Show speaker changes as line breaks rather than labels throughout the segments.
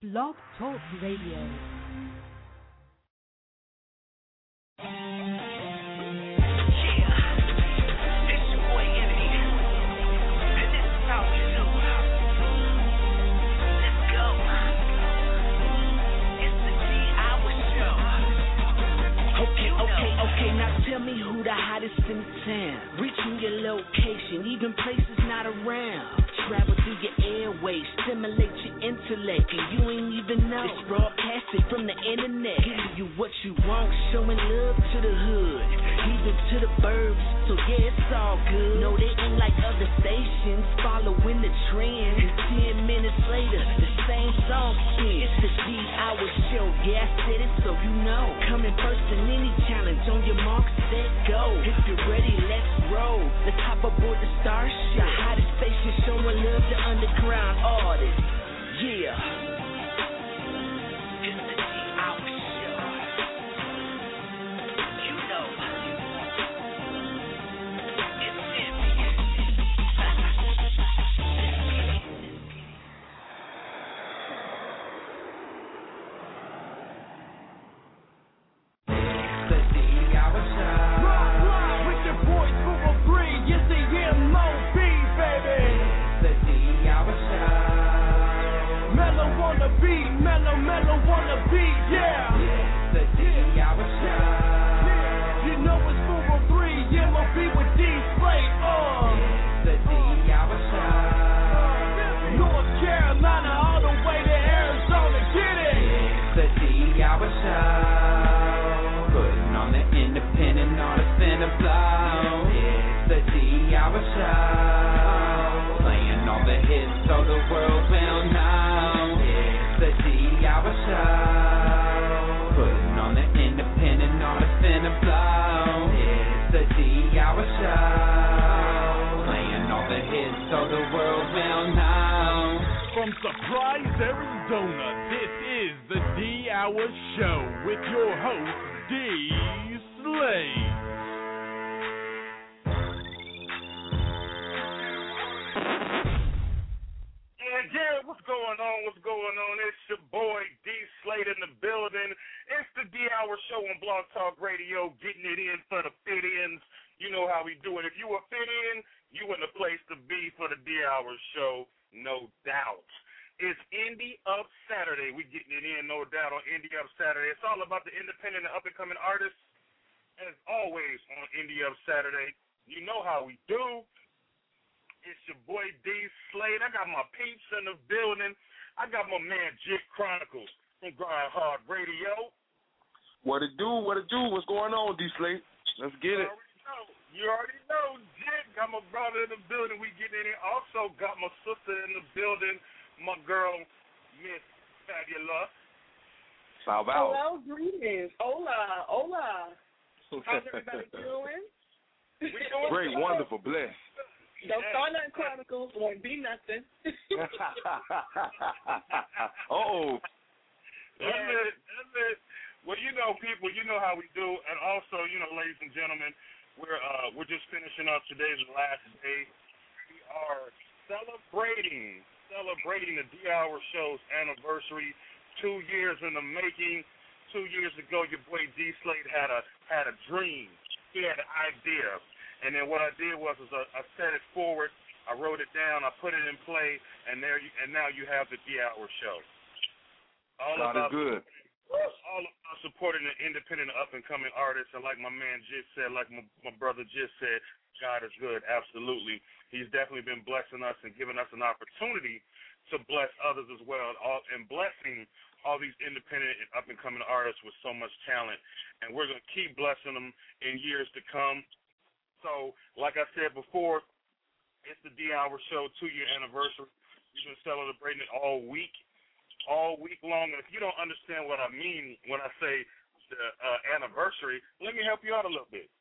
Blog Talk Radio.
Okay, now tell me who the hottest in town. Reaching your location, even places not around. Travel through your airways, stimulate your intellect, and you ain't even know. It's broadcasted from the internet, giving you what you want, showing love to the hood, even to the burbs. So yeah, it's all good. No, they ain't like other stations, following the trend. And 10 minutes later, the same song spins. It's the D-Hour Show, yeah, I said it so you know. Coming first in any challenge, on your mark, set, go. If you're ready, let's roll. Let's hop aboard the Starship. The hottest station showing love to underground artists. Yeah. It's the D-Hour Show. You know. Mellow on the beat, yeah. The D-Hour Show. You know it's 403, MOB with D-Slate, The D-Hour Show. North Carolina all the way to Arizona, get it. The D-Hour Show. Putting on the independent artist in the blow. The D-Hour Show. Playing all the hits so the world will know. The D-Hour Show. Putting on the independent artist in the blow. It's the D-Hour Show. Playing all the hits so the world will know.
From Surprise, Arizona, this is the D-Hour Show with your host, D-Slate. Yeah, what's going on? What's going on? It's your boy D-Slate in the building. It's the D-Hour Show on Blog Talk Radio, getting it in for the fit-ins. You know how we do it. If you a fit-in, you in the place to be for the D-Hour Show, no doubt. It's Indie Up Saturday. We getting it in, no doubt, on Indie Up Saturday. It's all about the independent and up-and-coming artists. As always on Indie Up Saturday, you know how we do. It's your boy D-Slate. I got my peeps in the building. I got my man Jit Chronicles from Grind Hard Radio.
What it do? What's going on, D-Slate? Let's get it.
You already know, Jit. Got my brother in the building. We getting in. Also got my sister in the building, my girl, Miss Fabulous.
Salval.
Hello, greetings. Hola. How's everybody doing?
We doing
great,
good.
Wonderful, blessed.
Don't start nothing, Chronicles. Won't be nothing.
Uh-oh.
That's it. Well, you know, people, you know how we do. And also, you know, ladies and gentlemen, we're just finishing up. Today's the last day. We are celebrating the D-Hour Show's anniversary. 2 years in the making. 2 years ago, your boy D-Slate had a dream. He had an idea. And then what I did was I set it forward, I wrote it down, I put it in play, and now you have the D-Hour Show.
God is good.
All about supporting the independent up-and-coming artists, and like my man Jit said, like my brother Jit said, God is good, absolutely. He's definitely been blessing us and giving us an opportunity to bless others as well, and blessing all these independent and up-and-coming artists with so much talent. And we're going to keep blessing them in years to come. So, like I said before, it's the D-Hour Show 2-year anniversary. We've been celebrating it all week long. And if you don't understand what I mean when I say the anniversary, let me help you out a little bit.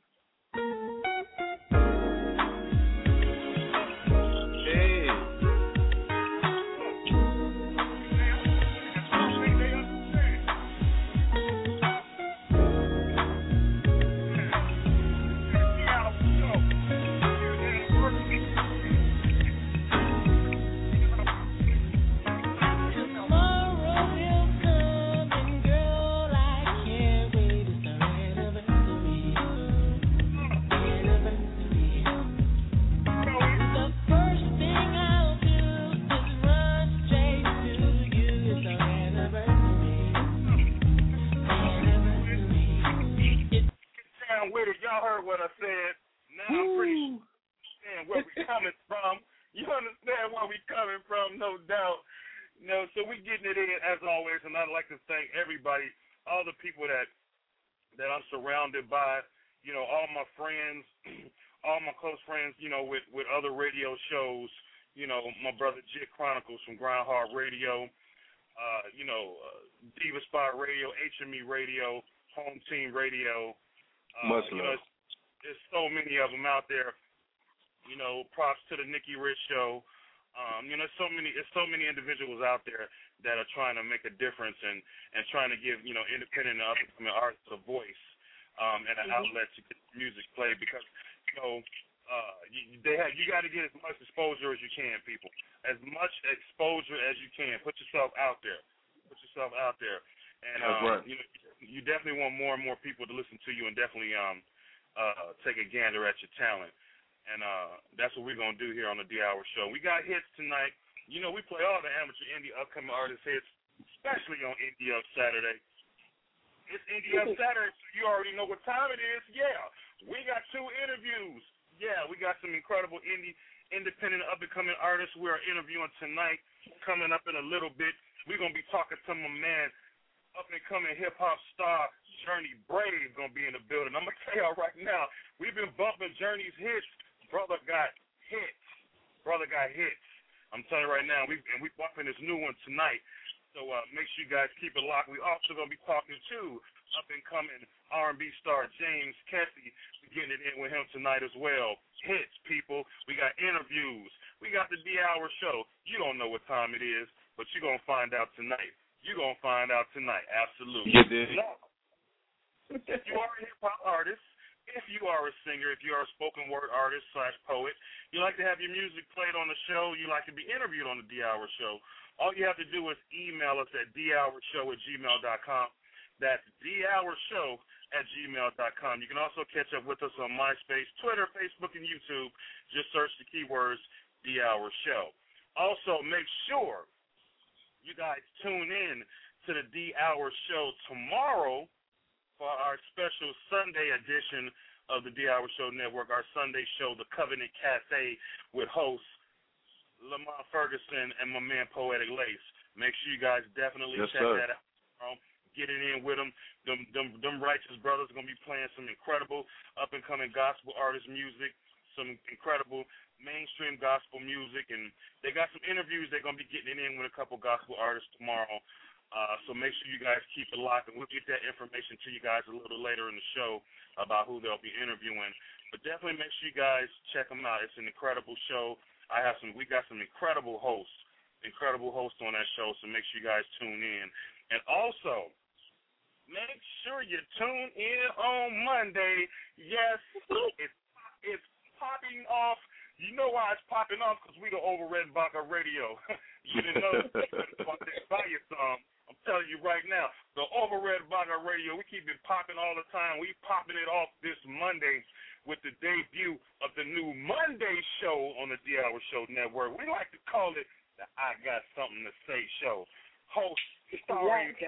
Hey.
Tomorrow
understand where we're coming from. You understand where we're coming from, no doubt. So we getting it in as always, and I'd like to thank everybody, all the people that I'm surrounded by, all my friends, all my close friends, with other radio shows, my brother Jit Chronicles from Groundhog Radio, Diva Spot Radio, HME Radio, Home Team Radio.
Much love.
There's so many of them out there. Props to the Nikki Rich Show. There's so many individuals out there that are trying to make a difference and trying to give, independent and up-and-coming artists a voice and an outlet to get music played because, you got to get as much exposure as you can, people. As much exposure as you can. Put yourself out there. And,
right.
You definitely want more and more people to listen to you and definitely take a gander at your talent. And that's what we're going to do here on the D-Hour Show. We got hits tonight. We play all the amateur indie upcoming artist hits, especially on Indie Up Saturday. It's Indie Up Saturday, so you already know what time it is. Yeah, we got 2 interviews. Yeah, we got some incredible independent up-and-coming artists we are interviewing tonight. Coming up in a little bit, we're going to be talking to my man, up-and-coming hip-hop star, Journey Brave, going to be in the building. I'm going to tell y'all right now, we've been bumping Journey's hits. Brother got hits. I'm telling you right now, we bumping this new one tonight. So make sure you guys keep it locked. We also going to be talking to up-and-coming R&B star James Kessie. We're getting it in with him tonight as well. Hits, people. We got interviews. We got the D-Hour Show. You don't know what time it is, but you're going to find out tonight. Absolutely. If you are a hip-hop artist, if you are a singer, if you are a spoken word artist / poet, you like to have your music played on the show, you like to be interviewed on the D-Hour Show, all you have to do is email us at dhourshow@gmail.com. That's dhourshow@gmail.com. You can also catch up with us on MySpace, Twitter, Facebook, and YouTube. Just search the keywords D-Hour Show. Also, make sure you guys tune in to the D-Hour Show tomorrow for our special Sunday edition of the D-Hour Show Network, our Sunday show, The Covenant Cafe, with hosts Lamont Ferguson and my man Poetic Lace. Make sure you guys definitely check that out. Get it in with them. Them righteous brothers are going to be playing some incredible up-and-coming gospel artist music, some incredible mainstream gospel music, and they got some interviews they're going to be getting it in with a couple gospel artists tomorrow. So make sure you guys keep it locked, and we'll get that information to you guys a little later in the show about who they'll be interviewing. But definitely make sure you guys check them out. It's an incredible show. We got some incredible hosts on that show, so make sure you guys tune in. And also, make sure you tune in on Monday. Yes, it's popping off. You know why it's popping off? Because we the Over Red Baca Radio. You didn't know buy you some. I'm telling you right now, the Over Red Baca Radio, we keep it popping all the time. We popping it off this Monday with the debut of the new Monday show on the D-Hour Show Network. We like to call it the I Got Something to Say show. Host, starring,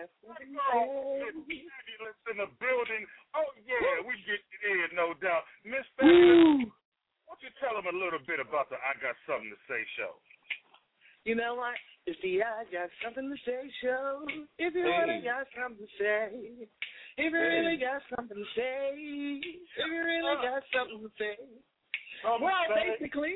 fabulous in the building. Oh, yeah, we get it in, no doubt. Miss Fabulous, why don't you tell them a little bit about the I Got Something to Say show?
You know what? It's the I Got Something to Say show. If you really got something to say. If you really got something to say. If you really got something to say. Well, basically.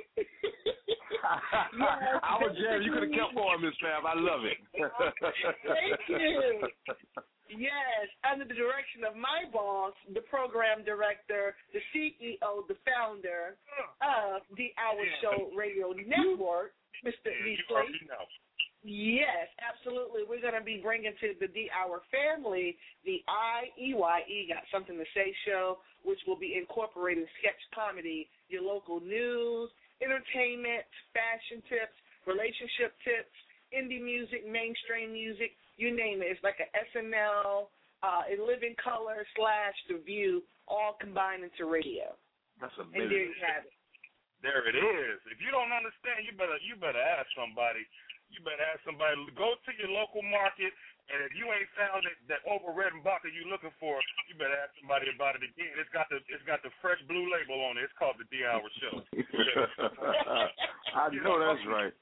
I was jam. You could have kept on, Miss Fab. I love it.
Thank you. Yes, under the direction of my boss, the program director, the CEO, the founder of the Hour Show Radio Network, Mr. D. Slate. Yes, absolutely. We're going to be bringing to the D-Hour family the IEYE Got Something to Say show, which will be incorporating sketch comedy, your local news, entertainment, fashion tips, relationship tips, indie music, mainstream music, you name it. It's like an SNL, in living color / The View, all combined into radio.
That's amazing.
And there you have it.
There it is. If you don't understand, you better ask somebody. You better ask somebody. Go to your local market, and if you ain't found that Opal Redenbacher you looking for, you better ask somebody about it again. It's got the fresh blue label on it. It's called the D Hour Show.
I know that's right.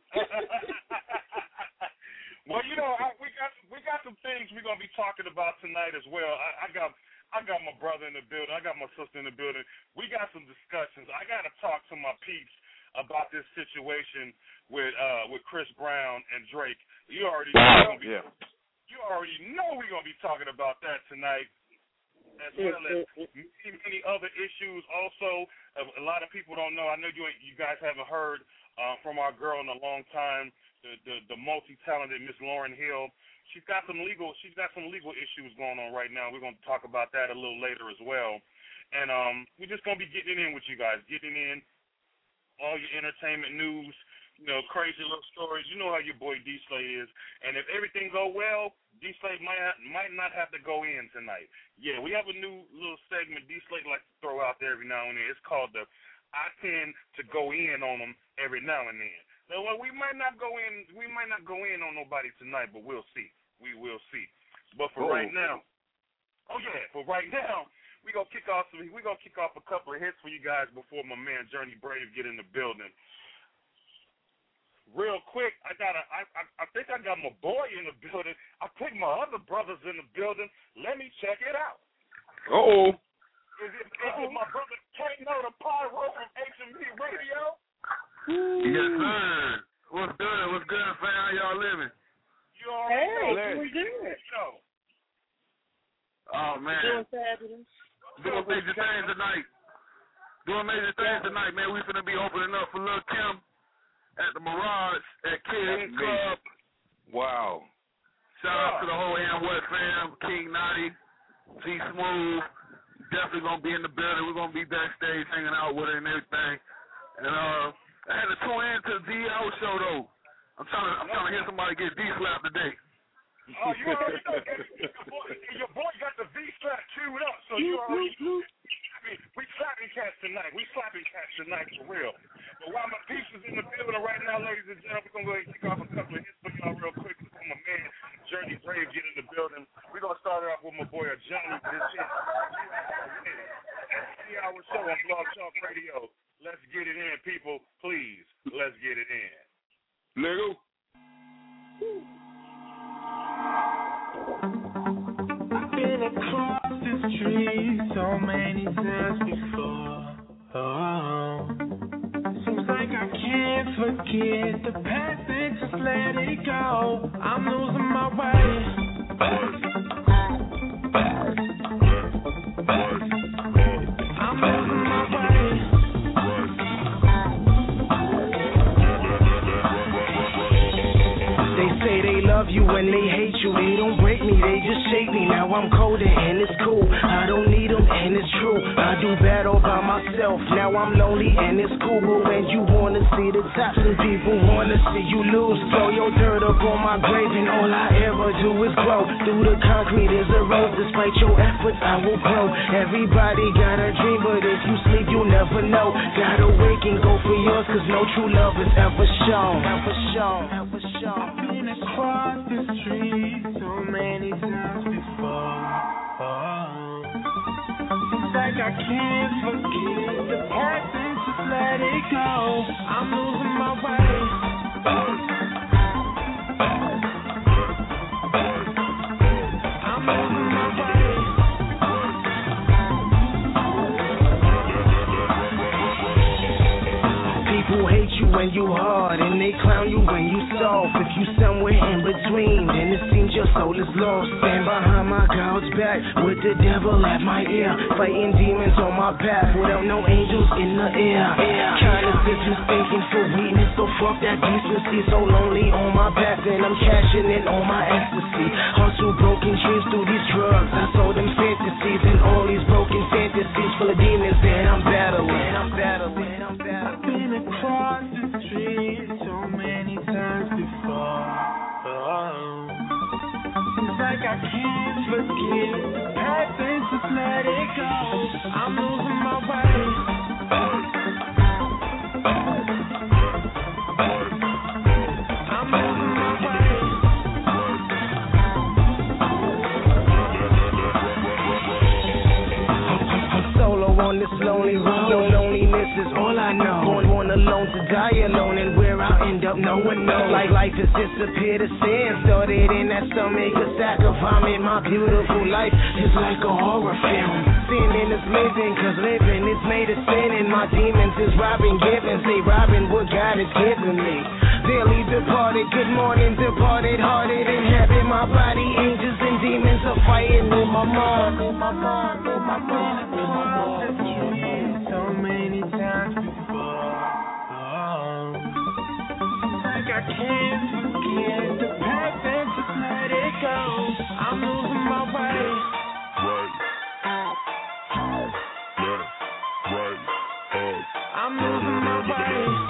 Well, we got some things we're gonna be talking about tonight as well. I got my brother in the building. I got my sister in the building. We got some discussions. I got to talk to my peeps about this situation with Chris Brown and Drake. You already know we're gonna be talking about that tonight, as well as many other issues. Also, a lot of people don't know. I know you guys haven't heard from our girl in a long time, the multi-talented Miss Lauryn Hill. She's got some legal issues going on right now. We're going to talk about that a little later as well. And we're just going to be getting in with you guys, getting in all your entertainment news, crazy little stories. You know how your boy D-Slay is. And if everything go well, D-Slay might not have to go in tonight. Yeah, we have a new little segment D-Slay likes to throw out there every now and then. It's called the I tend to go in on them every now and then. So, well, we might not go in on nobody tonight, but we'll see. We will see. But for right now, we're gonna kick off a couple of hits for you guys before my man Journey Brave get in the building. Real quick, I think I got my boy in the building. I think my other brother's in the building. Let me check it out. Is it my brother K-No the Pyro from HMV Radio?
Yes, sir. What's good, fam? How y'all living?
You all right?
We're good.
Oh, man.
Doing fabulous.
Doing major things tonight, man. We finna be opening up for Lil' Kim at the Mirage at Kids Club. Wow. Shout out to the whole West fam, King Naughty, G Smooth. Definitely gonna be in the building. We're gonna be backstage hanging out with her and everything. And I had to tune in to the D-Hour show though. I'm trying to hear somebody get D-slapped today.
Oh, you already know. Your boy got the V-strap queued up, so you already know. I mean, we slapping cats tonight. For real. But while my piece is in the building right now, ladies and gentlemen, we're going to go ahead and kick off a couple of hits for y'all real quick before my man Journey Brave get in the building. We're going to start it off with my boy Johnny. This is the Hour Show on Blog Talk Radio. Let's get it in, people. Please, let's get it in.
Nigga.
Been across the street so many times before. Seems like I can't forget the past and just let it go. I'm losing my way. I'm losing my way. They say they love you and they hate you. They don't break me, they just shake me. Now I'm colder and it's cool. I don't need them and it's true. I do battle by myself. Now I'm lonely and it's cool. But when you wanna see the top, some people wanna see you lose. Throw your dirt up on my grave and all I ever do is grow. Through the concrete is a road. Despite your efforts, I will grow. Everybody got a dream, but if you sleep, you'll never know. Gotta wake and go for yours, cause no true love is ever shown. I've been across the street so many times before. Seems like I can't forget the past and just let it go. I'm losing my way. I'm losing my way. People hate you when you hard and they clown you when you soft. If you somewhere in between, then it seems your soul is lost. Stand behind my God's back with the devil at my ear, fighting demons on my path without no angels in the air. Kindness is mistaken for weakness, so fuck that decency. So lonely on my path and I'm cashing in on my ecstasy. Hustle broken dreams through these drugs. I sold them fantasies and all these broken fantasies full of demons that I'm battling. I've been across the street so many times before. Seems like I can't forget the past and just let it go. I'm losing my way. I'm losing my way.
just disappear to sin. Started in that stomach, a sack of vomit. My beautiful life is like a horror film. Sinning is living, cause living is made of sin. And my demons is robbing, giving. Say robbing what God has given me. Daily departed, good morning, departed, hearted in heaven. My body, angels and demons are fighting in my mind. In my mind, in my mind, in my mind. So many times before. Like I can't forget the past and just let it go. I'm losing my way. I'm losing my way.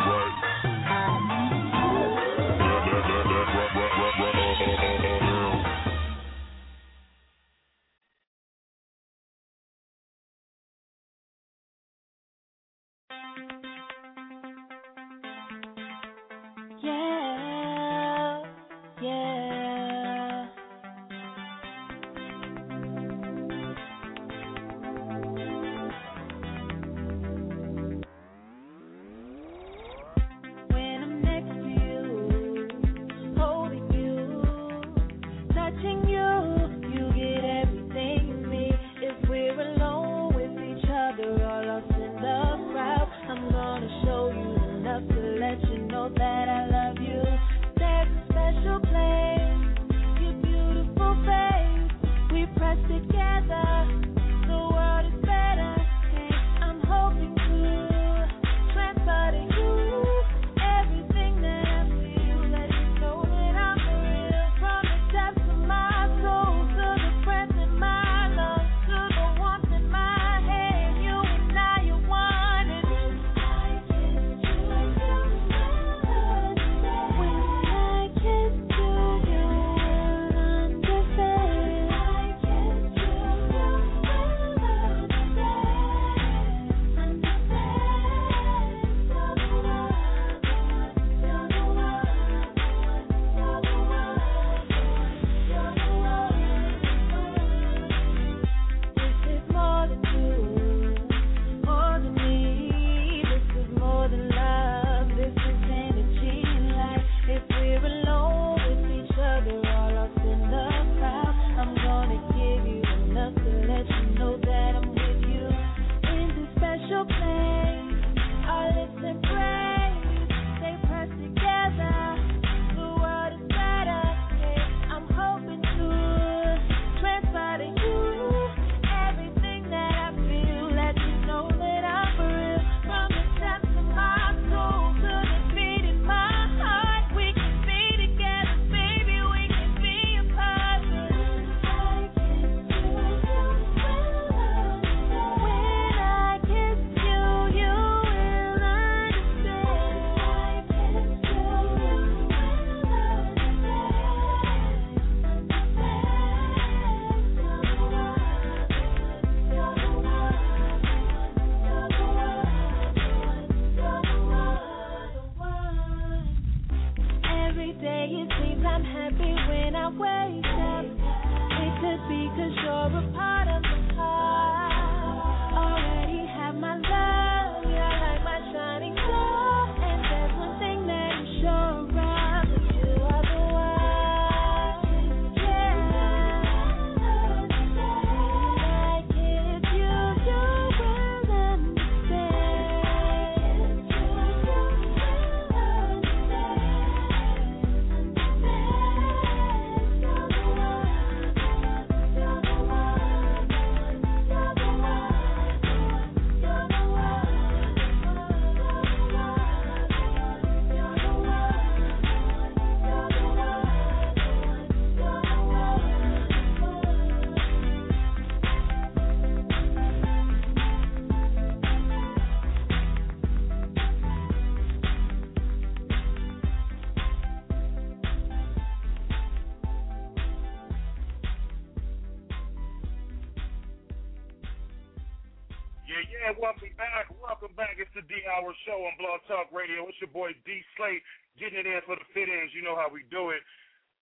Yeah, welcome back. It's the D-Hour Show on Blog Talk Radio. It's your boy D Slate getting it in for the fit-ins. You know how we do it.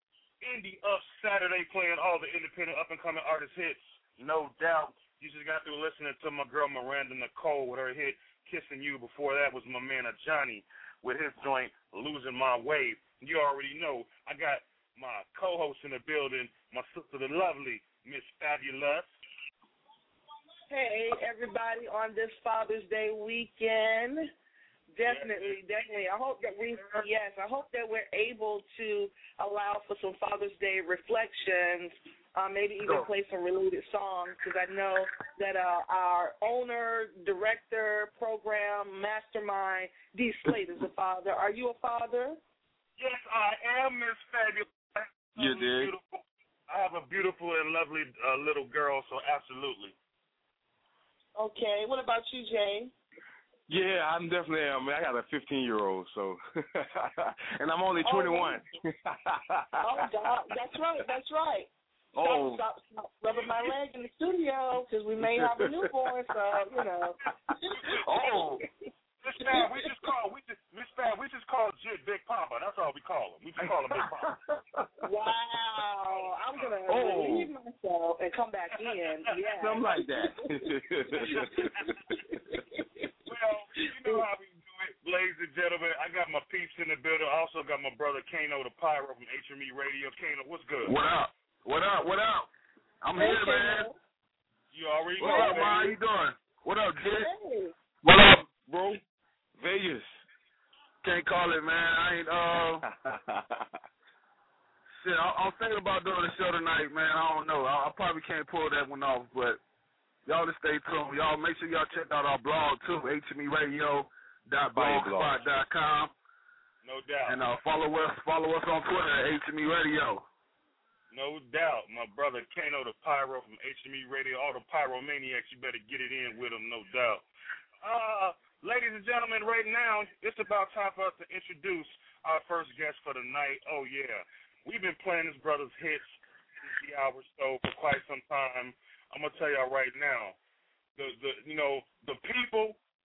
Indie Up Saturday, playing all the independent up-and-coming artist hits. No doubt. You just got through listening to my girl Miranda Nicole with her hit Kissing You. Before that was my man Johnny with his joint Losing My Way. You already know. I got my co-host in the building, my sister, the lovely Miss Fabulous.
Hey, everybody, on this Father's Day weekend. Definitely. I hope that we're able to allow for some Father's Day reflections, maybe even play some related songs, because I know that our owner, director, program, mastermind, D. Slate is a father. Are you a father?
Yes, I am, Miss Fabulous.
You did.
I have a beautiful and lovely little girl, so absolutely.
Okay. What about you, Jay?
Yeah, I'm definitely am. I got a 15-year-old, so, and I'm only 21.
Oh, God, that's right. Stop rubbing my leg in the studio, because we may have a newborn, so, you know.
Miss Fab, we just call Jit Big Papa. That's all we call him. We just call him Big Papa.
Wow. I'm going to relieve myself and come back in. Yeah.
Something like that.
Well, you know how we do it, ladies and gentlemen. I got my peeps in the building. I also got my brother Kano the Pyro from HME Radio. Kano, what's good?
What up? I'm here, man.
You already
know. What up, man? How you doing? What up, Jit?
Hey.
What up, bro? Vegas.
Can't call it, man. I ain't, shit, I'm thinking about doing a show tonight, man. I don't know. I probably can't pull that one off, but y'all just stay tuned. Y'all make sure y'all check out our blog, too, hmeradio.blogspot.com.
No doubt.
And follow us on Twitter at HME Radio.
No doubt. My brother Kano the Pyro from HME Radio. All the Pyromaniacs, you better get it in with them, no doubt. Ladies and gentlemen, right now, it's about time for us to introduce our first guest for the night. Oh, yeah. We've been playing this brother's hits in the hour show for quite some time. I'm going to tell y'all right now, the people,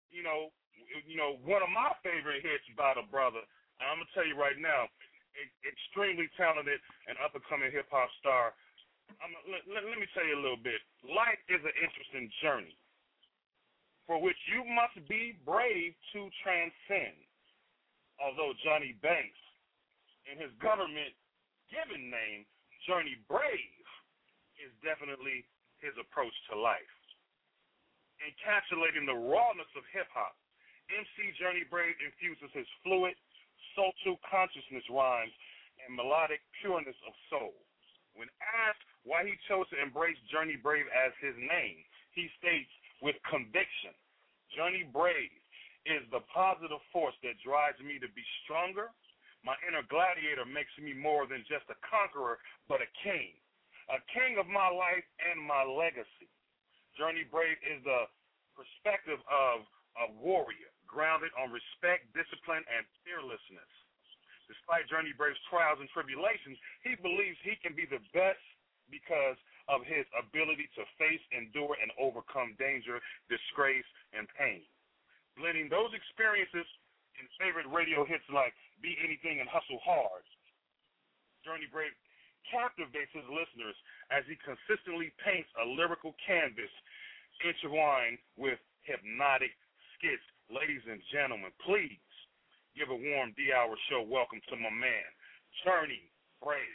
one of my favorite hits by the brother, and I'm going to tell you right now, extremely talented and up-and-coming hip-hop star. Let me tell you a little bit. Life is an interesting journey, for which you must be brave to transcend. Although Johnny Banks, in his government-given name, Journey Brave, is definitely his approach to life. Encapsulating the rawness of hip-hop, MC Journey Brave infuses his fluid, soulful consciousness rhymes and melodic pureness of soul. When asked why he chose to embrace Journey Brave as his name, he states, with conviction, Journey Brave is the positive force that drives me to be stronger. My inner gladiator makes me more than just a conqueror, but a king of my life and my legacy. Journey Brave is the perspective of a warrior, grounded on respect, discipline, and fearlessness. Despite Journey Brave's trials and tribulations, he believes he can be the best because of his ability to face, endure, and overcome danger, disgrace, and pain. Blending those experiences in favorite radio hits like Be Anything and Hustle Hard, Journey Brave captivates his listeners as he consistently paints a lyrical canvas intertwined with hypnotic skits. Ladies and gentlemen, please give a warm D-Hour show welcome to my man, Journey Brave.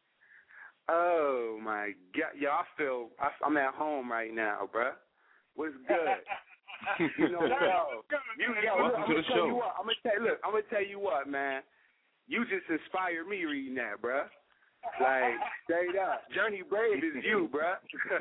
Oh, my God. Yo, I'm at home right now, bruh. What's good?
Welcome to the show.
I'm going to tell you what, man. You just inspired me reading that, bruh. Like, straight up. Journey Brave is you, bruh.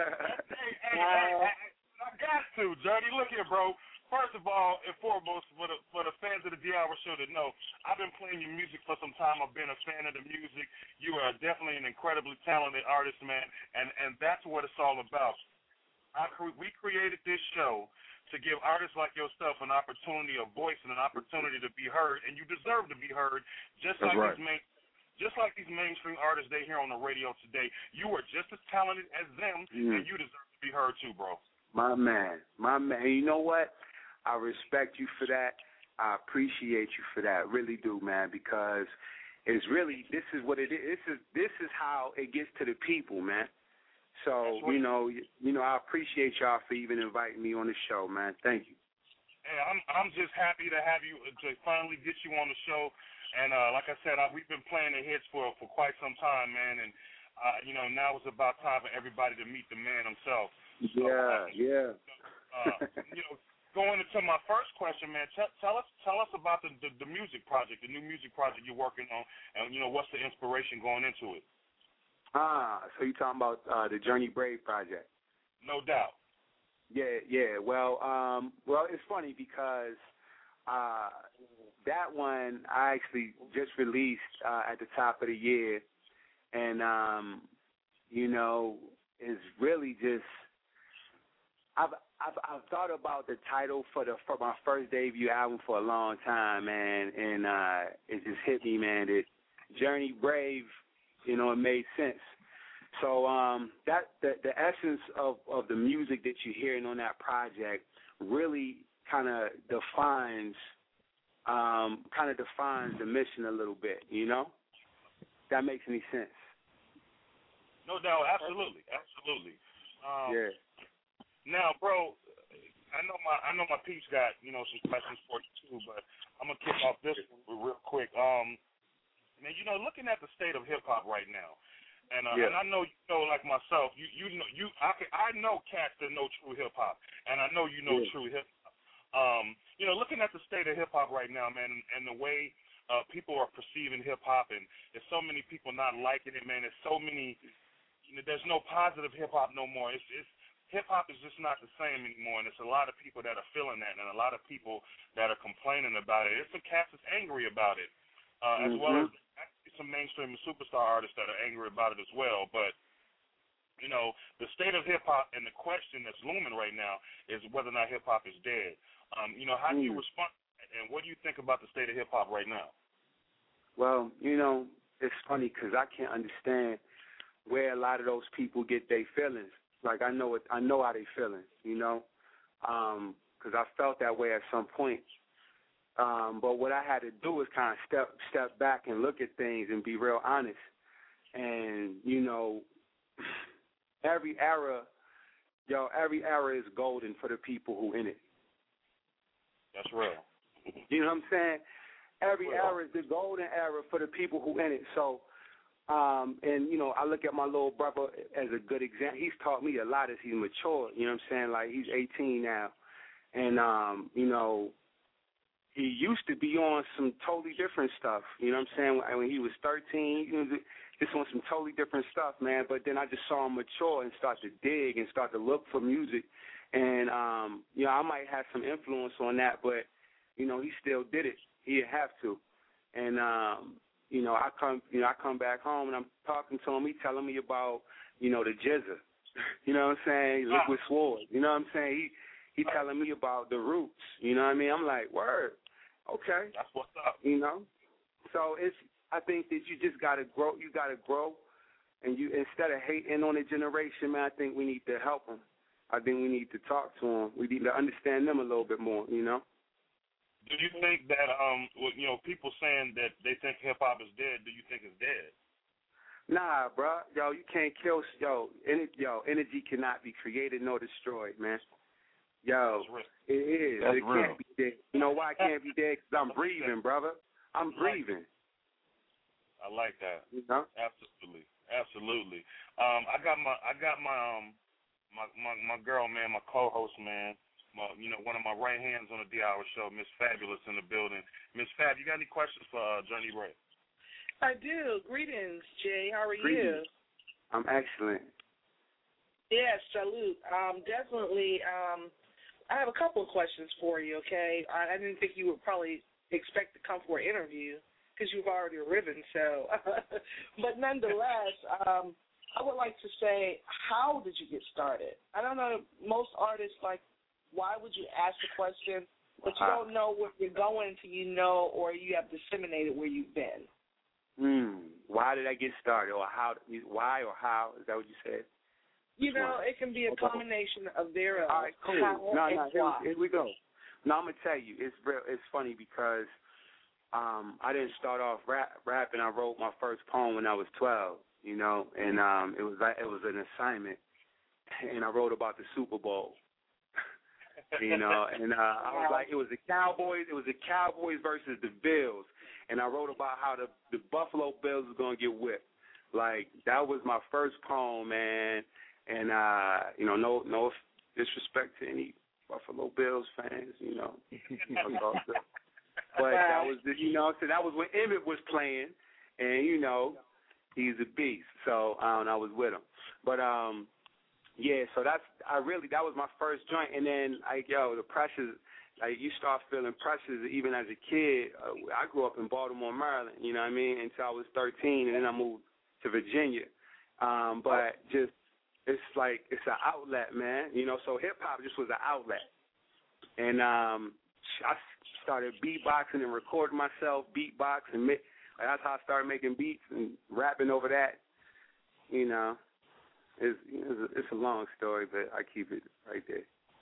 I got to, Journey. Look here, bro. First of all and foremost, for the fans of the D-Hour show to know, I've been playing your music for some time. I've been a fan of the music. You are definitely an incredibly talented artist, man, and that's what it's all about. We created this show to give artists like yourself an opportunity, a voice, and an opportunity to be heard, and you deserve to be heard, just like these mainstream artists they hear on the radio today. You are just as talented as them, and you deserve to be heard too, bro.
My man. You know what? I respect you for that. I appreciate you for that. Really do, man, because it's really, this is what it is. This is how it gets to the people, man. So, you know, I appreciate y'all for even inviting me on the show, man. Thank you.
Hey, I'm just happy to have you, to finally get you on the show. And like I said, we've been playing the hits for quite some time, man. And now it's about time for everybody to meet the man himself.
Yeah.
Going into my first question, man, tell us about the music project, the new music project you're working on, and what's the inspiration going into it.
So you're talking about the Journey Brave project?
No doubt.
Yeah. Well, it's funny because that one I actually just released at the top of the year, and is really just I've thought about the title for my first debut album for a long time, man, and it just hit me, man, that Journey Brave, it made sense. So that the essence of the music that you're hearing on that project really kind of defines the mission a little bit, That makes any sense?
No doubt, absolutely.
Yeah.
Now, bro, I know my peeps got some questions for you too, but I'm gonna kick off this one real quick. Man, looking at the state of hip hop right now, and I know like myself, I know cats that know true hip hop, and I know true hip hop. Looking at the state of hip hop right now, man, and the way people are perceiving hip hop, and there's so many people not liking it, man. There's so many, there's no positive hip hop no more. It's hip-hop is just not the same anymore, and there's a lot of people that are feeling that, and a lot of people that are complaining about it. It's some cats that's angry about it, as well as some mainstream and superstar artists that are angry about it as well. But, the state of hip-hop and the question that's looming right now is whether or not hip-hop is dead. How do you respond, and what do you think about the state of hip-hop right now?
Well, it's funny because I can't understand where a lot of those people get their feelings. Like I know how they feeling, because I felt that way at some point. But what I had to do is kind of step back and look at things and be real honest. And every era is golden for the people who in it.
That's real.
You know what I'm saying? Every era is the golden era for the people who in it. So. I look at my little brother as a good example. He's taught me a lot as he's matured, you know what I'm saying? Like, he's 18 now. And, he used to be on some totally different stuff, you know what I'm saying? When he was 13, just on some totally different stuff, man. But then I just saw him mature and start to dig and start to look for music. And, I might have some influence on that, but, he still did it. He didn't have to. And, I come back home and I'm talking to him. He telling me about, the Jizza. You know what I'm saying? Liquid Sword. You know what I'm saying? He telling me about the Roots. You know what I mean? I'm like, word. Okay.
That's what's up.
So I think that you just gotta grow. You gotta grow, and you instead of hating on the generation, man, I think we need to help them. I think we need to talk to them. We need to understand them a little bit more.
Do you think that people saying that they think hip hop is dead? Do you think it's dead?
Nah, bro. You can't kill. Energy cannot be created nor destroyed, man. It is.
That's
it
real.
Can't be dead. You know why it can't be dead? Because I'm breathing, brother. I'm breathing.
I like that.
Absolutely.
I got my girl, man, my co-host, man. One of my right hands on the D-Hour show, Miss Fabulous in the building. Miss Fab, you got any questions for Journey Brave?
I do. Greetings, Jay. How are
Greetings.
you?
I'm excellent.
Yes, salute. Definitely. I have a couple of questions for you, okay? I didn't think you would probably expect to come for an interview because you've already arriven, so. But nonetheless, I would like to say, how did you get started? I don't know, most artists, like, why would you ask the question, but you don't know where you're going until you know or you have disseminated where you've been?
Why did I get started, or how? Why or how? Is that what you said?
It can be a combination of thereof.
All right, cool. Here we go. Now, I'm going to tell you, it's funny because I didn't start off rapping. I wrote my first poem when I was 12, and it was an assignment, and I wrote about the Super Bowl. And I was like, it was the Cowboys versus the Bills, and I wrote about how the Buffalo Bills was gonna get whipped. Like, that was my first poem, man. And no disrespect to any Buffalo Bills fans, but that was so that was when Emmett was playing, and he's a beast. So I was with him. But so that was my first joint. And then the pressures, you start feeling pressures even as a kid. I grew up in Baltimore, Maryland, you know what I mean, until I was 13, and then I moved to Virginia. But just it's an outlet, man. So hip hop just was an outlet. And I started beatboxing and recording myself, beatboxing. That's how I started making beats and rapping over that. It's a long story, but I keep it right there.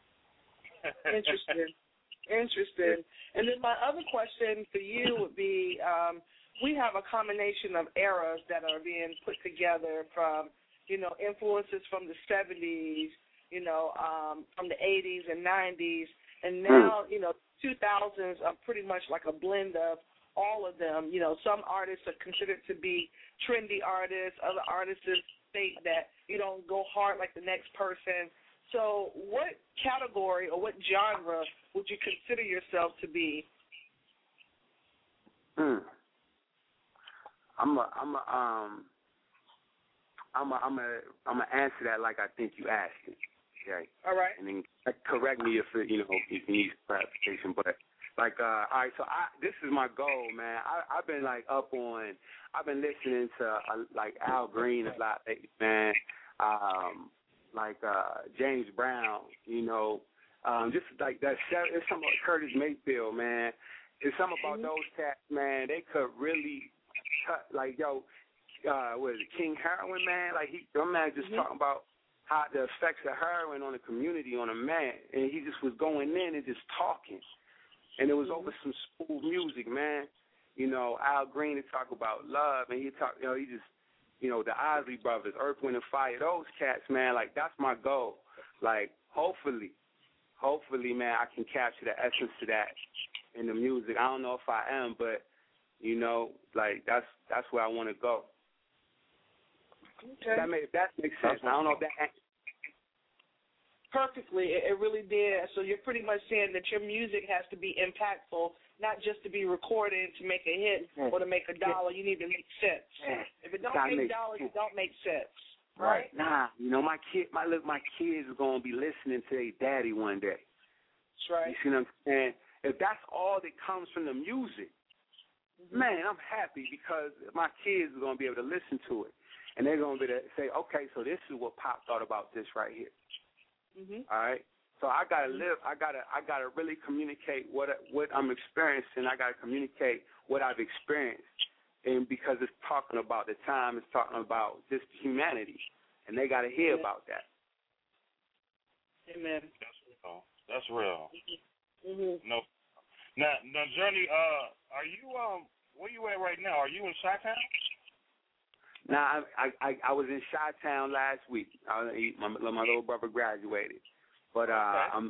Interesting. And then my other question for you would be, we have a combination of eras that are being put together from, influences from the 70s, from the 80s and 90s, and now, 2000s are pretty much like a blend of all of them. Some artists are considered to be trendy artists. Other artists state that you don't go hard like the next person. So what category or what genre would you consider yourself to be?
I'm gonna answer that like I think you asked it. Okay.
All right.
And then correct me if if you need clarification. But all right. So this is my goal, man. I've been I've been listening to Al Green a lot lately, man. James Brown, just like that. It's something about Curtis Mayfield, man. It's something about those cats, man. They could really cut, what is it, King Heroin, man? Your man just talking about how the effects of heroin on the community, on a man, and he just was going in and just talking, and it was over some smooth music, man. Al Green to talk about love, and he just. The Isley Brothers, Earth, Wind, and Fire, those cats, man, that's my goal. Hopefully, man, I can capture the essence of that in the music. I don't know if I am, but, that's where I want to go.
Okay.
If that makes sense. I don't know if that...
Perfectly. It really did. So you're pretty much saying that your music has to be impactful, not just to be recorded to make a hit or to make $1. You need to make sense. If it don't make dollars, it don't make sense. Right?
Nah, my kids are gonna be listening to their daddy one day.
That's right.
You see what I'm saying? If that's all that comes from the music, man, I'm happy because my kids are gonna be able to listen to it, and they're gonna be able to say, okay, so this is what Pop thought about this right here. All right. So I gotta live. I gotta really communicate what I'm experiencing. I gotta communicate what I've experienced, and because it's talking about the time, it's talking about just humanity, and they gotta hear about that.
Amen.
That's real. No. Now, Journey. Are you where you at right now? Are you in Chi-Town?
Nah, I was in Chi-Town last week. My little brother graduated. But I'm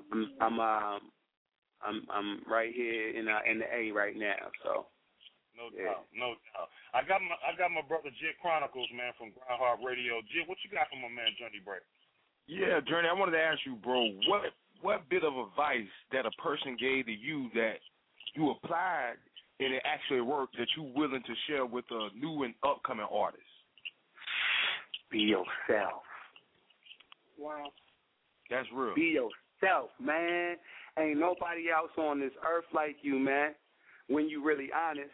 right here in the A right now. So
no doubt. I got my brother Jit Chronicles, man, from Groundhog Radio. Jit, what you got for my man Journey Bray?
Yeah, Journey, I wanted to ask you, bro, what bit of advice that a person gave to you that you applied and it actually worked that you willing to share with a new and upcoming artist?
Be yourself.
Wow.
That's real. Be yourself, man. Ain't nobody else on this earth like you, man. When you really honest,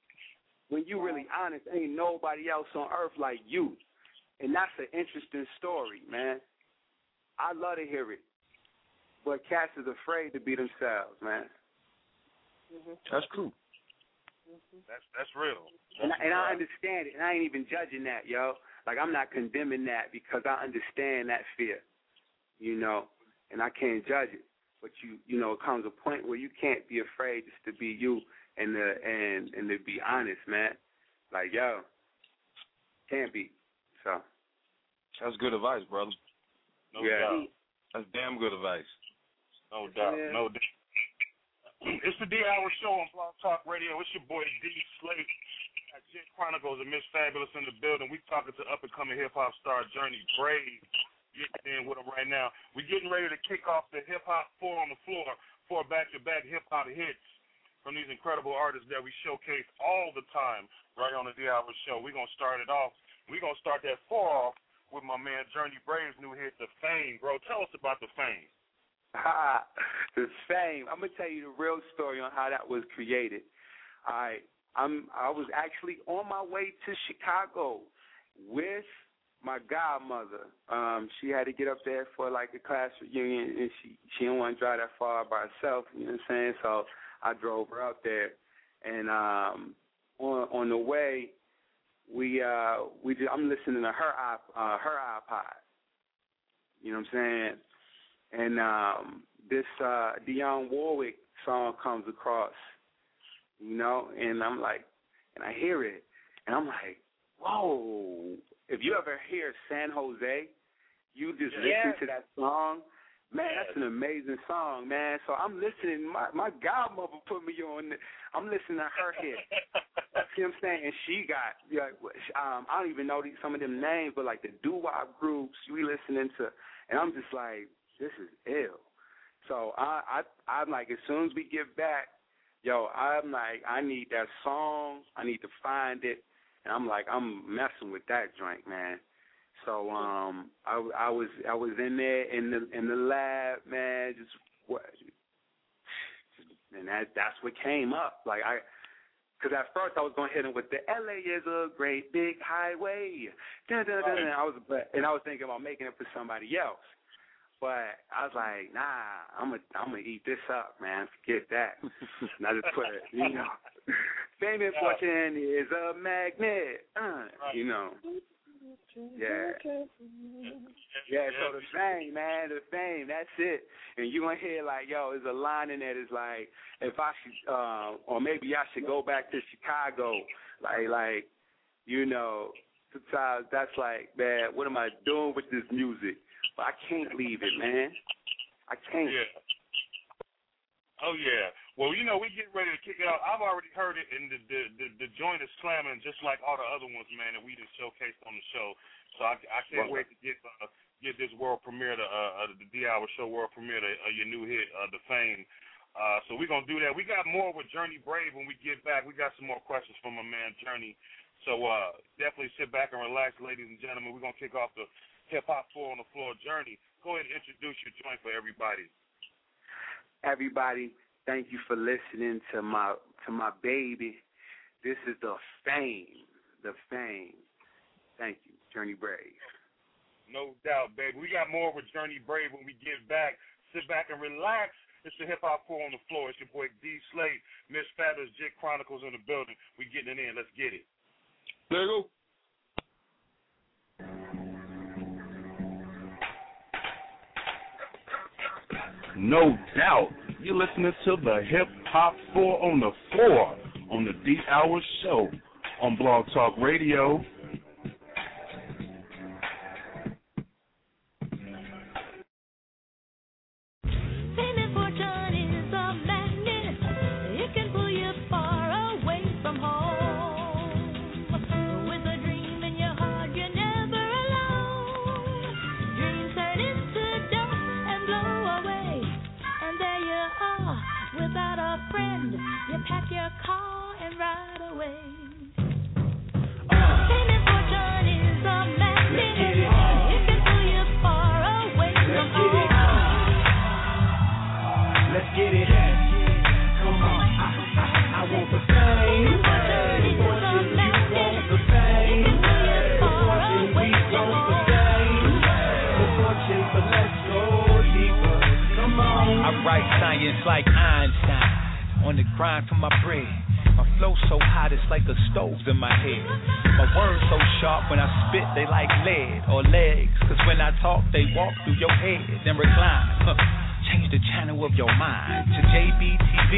ain't nobody else on earth like you. And that's an interesting story, man. I love to hear it. But cats is afraid to be themselves, man.
That's true.
That's real.
And I understand it, and I ain't even judging that, yo. I'm not condemning that because I understand that fear, and I can't judge it. But it comes a point where you can't be afraid just to be you and to be honest, man. Can't be. So
that's good advice, brother.
No doubt.
That's damn good advice.
No doubt. No doubt. It's the D-Hour Show on Blog Talk Radio. It's your boy D Slate. Got Jet Chronicles and Miss Fabulous in the building. We talking to up-and-coming hip-hop star Journey Brave. Getting in with him right now. We're getting ready to kick off the Hip-Hop 4 on the Floor, 4 back-to-back hip-hop hits from these incredible artists that we showcase all the time right on the D-Hour Show. We're going to start it off. We're going to start that 4 off with my man Journey Brave's new hit, The Fame. Bro, tell us about The Fame.
The Fame. I'm gonna tell you the real story on how that was created. I was actually on my way to Chicago with my godmother. She had to get up there for like a class reunion, and she didn't want to drive that far by herself. You know what I'm saying? So I drove her up there, and on the way, I'm listening to her iPod. You know what I'm saying? And this Dionne Warwick song comes across, you know, and I'm like, and I hear it, and I'm like, whoa. If you ever hear San Jose, you just listen to that song, man, that's an amazing song, man. So I'm listening, my godmother put me on, I'm listening to her hit. See what I'm saying? And she got, I don't even know some of them names, but like the doo-wop groups we listening to, and I'm just like, this is ill. So I'm like, as soon as we get back, I'm like, I need that song. I need to find it. And I'm like, I'm messing with that joint, man. So I was in there in the lab, man. And that's what came up. Like because at first I was gonna hit him with the LA is a great big highway. Dun, dun, dun, dun. I was thinking about making it for somebody else. But I was like, nah, I'm gonna eat this up, man. Forget that. And I just put it, you know. Fame and fortune is a magnet. You know. Yeah. Yeah, so the Fame, man, the Fame, that's it. And you gonna hear like, there's a line in there that's like, if I should or maybe I should go back to Chicago. Like, you know, sometimes that's like, man, what am I doing with this music? But I can't leave it, man. I can't.
Yeah. Oh, yeah. Well, you know, we get ready to kick it out. I've already heard it, and the joint is slamming just like all the other ones, man, that we just showcased on the show. So I can't wait to get this world premiere, the D-Hour Show world premiere of your new hit, The Fame. So we're going to do that. We got more with Journey Brave when we get back. We got some more questions from my man Journey. So definitely sit back and relax, ladies and gentlemen. We're going to kick off the Hip-Hop 4 on the Floor Journey. Go ahead and introduce your joint for everybody.
Everybody, thank you for listening to my baby. This is The Fame. The Fame. Thank you, Journey Brave.
No doubt, baby. We got more with Journey Brave when we get back. Sit back and relax. It's the Hip-Hop 4 on the Floor. It's your boy D Slate, Miss Fabulous, Jet Chronicles in the building. We getting it in. Let's get it.
There you go.
No doubt. You're listening to the Hip-Hop 4 on the Floor on the D-Hour Show on Blog Talk Radio.
Like Einstein, on the grind for my bread. My flow so hot, it's like the stoves in my head. My words so sharp, when I spit, they like lead or legs. Cause when I talk, they walk through your head and recline. Change the channel of your mind to JBTV.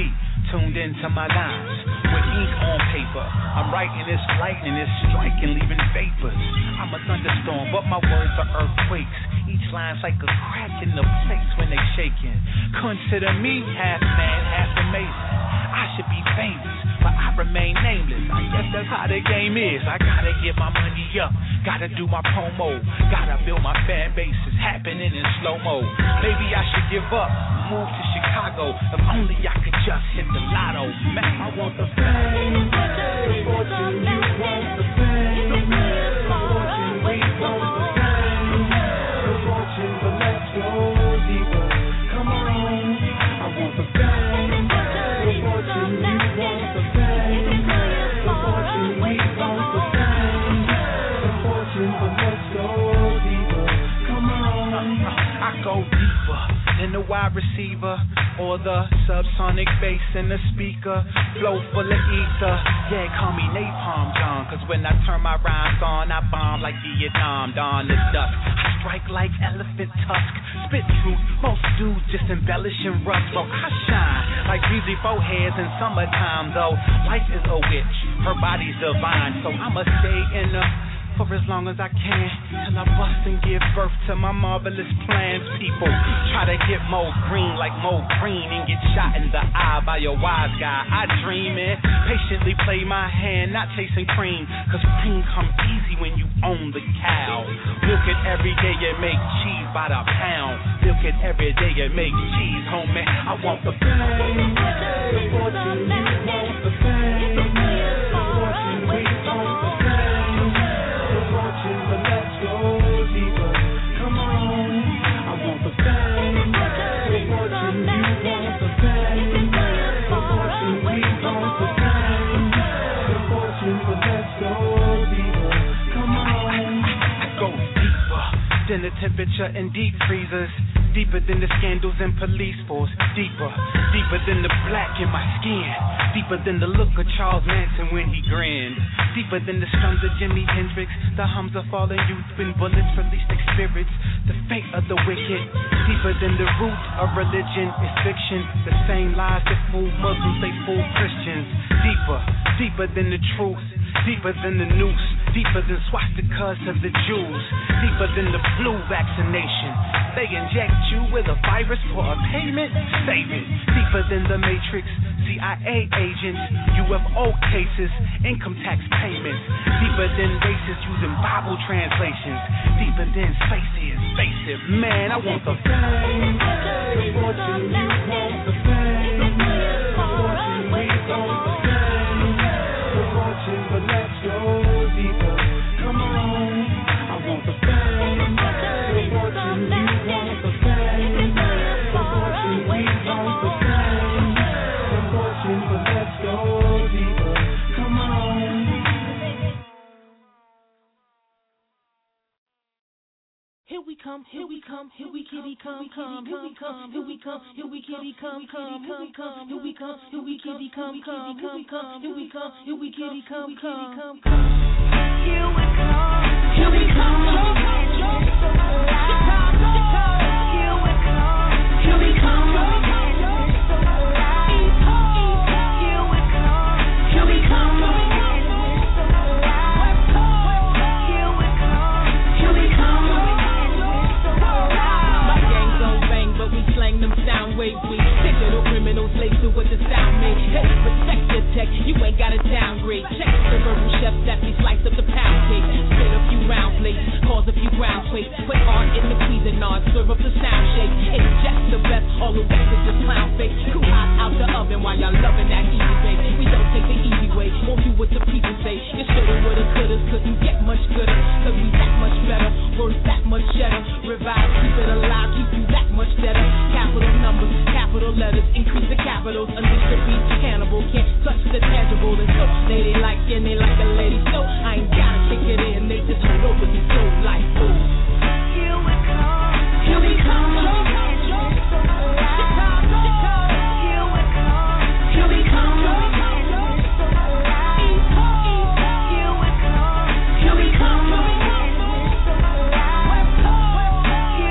tuned into my lines. With ink on paper, I'm writing this lightning, it's striking, leaving vapors. I'm a thunderstorm, but my words are earthquakes. Each line's like a crack in the plates when they shaking. Consider me half man, half amazing. I should be famous, but I remain nameless. I guess that's how the game is. I gotta get my money up, gotta do my promo, gotta build my fan base. It's happening in slow-mo. Maybe I should give up, move to Chicago. If only I could just hit the lotto. Man, I want the fame, the fortune, you want the fame, the fortune, we want the fame, the fortune, but let's go deeper. Come on, I want the fame, the fortune, you want the fame, the fortune, we want the fame, the fortune, but let's go deeper. Come on, I go deeper than the wide receiver or the subsonic bass in the speaker. Flow full of ether, yeah, call me Napalm John, cause when I turn my rhymes on, I bomb like Vietnam, dawn to dusk. I strike like elephant tusk, spit truth, most dudes just embellishing rust. Well, I shine like greasy foreheads in summertime, though life is a witch, her body's divine, so I'ma stay in the for as long as I can, till I bust and give birth to my marvelous plans. People try to get more green like Mo Green and get shot in the eye by a wise guy. I dream it, patiently play my hand, not chasing cream, cause cream come easy when you own the cow. Milk it every day, you make cheese by the pound. Milk it every day, you make cheese, homie. I want the fame, the fortune, you want the fame, the fortune, we want the fame. But let's go deeper. Come on, I want the fame, the fortune, you want the fame, the fortune, we want the fame, the fortune, but let's go deeper. Come on, I go deeper than the temperature in deep freezers, deeper than the scandals and police force, deeper than the black in my skin, deeper than the look of Charles Manson when he grinned, deeper than the strums of Jimi Hendrix, the hums of fallen youth when bullets release their spirits, the fate of the wicked, deeper than the root of religion is fiction, the same lies that fool Muslims, they fool Christians, deeper than the truth, deeper than the noose, deeper than swastikas of the Jews, deeper than the flu vaccination. They inject you with a virus for a payment, save it. Deeper than the Matrix, CIA agents, UFO cases, income tax payments. Deeper than racists using Bible translations. Deeper than space is, face it, man, I want the fame, the fortune, you want the fame, the fortune, we want the fame, the fortune, but let's go deeper. Come on, I want the fame, the fortune, you want the fame, the fortune, we want the fame, the fortune, but let's go deeper. Come on.
Here we come, here we come, here we kitty come, here we come, here we come, here we kitty come, here we come, here we kitty come, here we come, here we come, here we kitty come, here we come, here we come. Digital criminals laced with the sound made. Hey, protect your tech, you ain't got a downgrade. Check the verbal chef that be sliced up the pound cake. Spit a few round plates, cause a few ground quakes. Put art in the Cuisinart, serve up the sound shake. It's just the best, all the rest is just clown fake. Cool hot out the oven while y'all loving that easy bake. We don't take the easy way, won't do what the people say. You shoulda, woulda, coulda, couldn't get much gooder. Cause we that much better, worth that much cheddar. Revive, keep it alive, keep you that much better. Capital numbers, capital letters, increase the capitals. Unleash the beast, cannibal, can't touch the tangible. And so they like and they like a lady. So I ain't gotta kick it in, they just hold over me so like ooh. Here we come, here we come. Here we come. Here we come.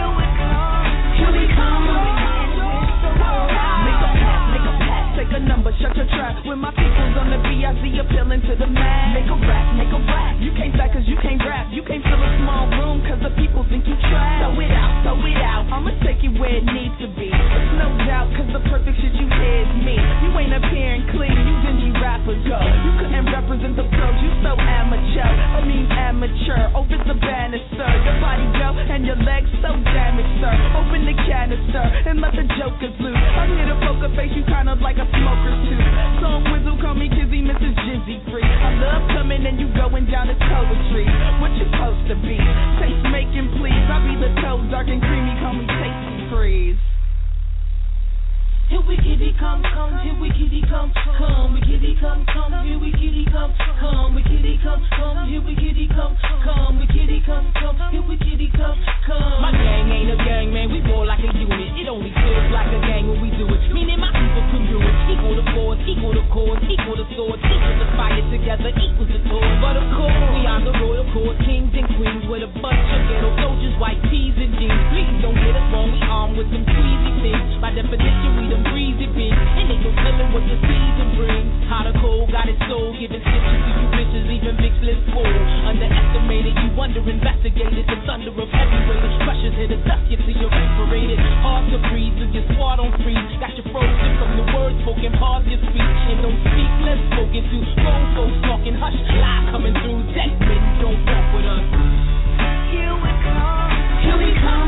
think you try? Throw it out, I'ma take it where it needs to be. It's no doubt, cause the perfect shit you hear is me. You ain't appearing clean, you dingy rappers, yo. You couldn't represent the pros, you so amateur. Over the banister, your body go and your legs so damaged, sir. Open the canister and let the jokers loose. I'm here to poker face you kind of like a smoker's tooth. Song Wizzle, call me Kizzy, Mrs. Jizzy Free. I love coming and you going down as poetry. What you supposed to be? Taste making, please. I'll be the toe, dark and creamy, call me Tasty Freeze.
Here we kitty come, here we kitty come, we kitty come, here we kitty come, we kitty come, here we kitty come, we kitty come, here we kitty come.
My gang ain't a gang, man, we more like a unit. It only feels like a gang when we do it. Meaning my people congruent, equal to force, equal to cause, equal to swords, equal to fire together, equals to toys. But of course, we are the royal court, kings and queens with a bunch of ghetto soldiers, white tees and jeans. Please don't get us wrong, we armed with some squeezy things. By definition, we them breezy beats, and ain't no telling what the season brings. Hot or cold, got it soul, giving stitches to you bitches, even mixless wool. Underestimated, you under investigated, the thunder of heavyweight crushers hit a dust you till you're respirated. Hard to breathe, with your squad on freeze. Got you frozen from the words spoken, pause your speech, and don't speak less spoken to. Grown folks talking, hush, lie coming through. Dead men don't walk with us.
Here we come, here we come.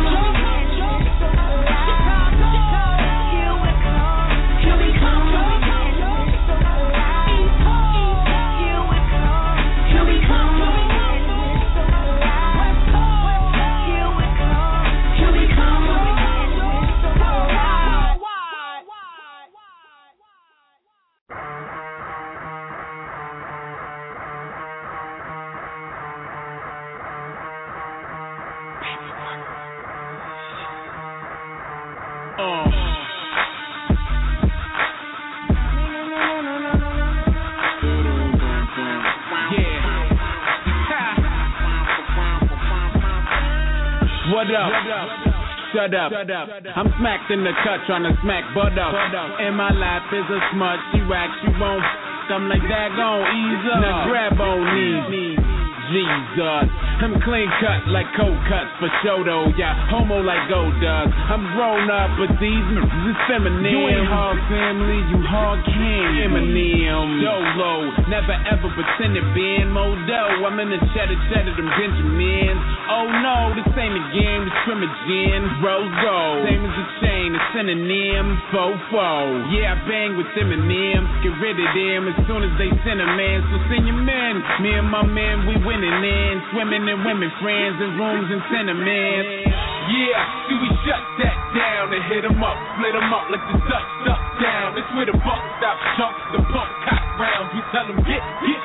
What up? Shut up. I'm smacked in the cut trying to smack butt up. And my life is a smut. She wax, you won't. I'm like that, gon' ease up. Now grab on knees. Jesus, I'm clean cut like cold cuts for show though. Yeah, homo like gold does. I'm grown up, but these is feminine. You ain't hard family, you hard king. Eminem, Dolo, never ever pretended being Modo. I'm in the cheddar, them Benjamins. Oh no, this ain't a game, it's scrimmaging. Rose gold, same as a chain, a synonym. Fofo, yeah, I bang with Eminem. Get rid of them as soon as they send a man. So send your men, me and my men, we win. In, swimming in women friends in rooms and tenements. Yeah, see we shut that down and hit them up, split them up like the Dutch stuff down. It's where the buck stop, chunk the pump cock rounds. We tell them get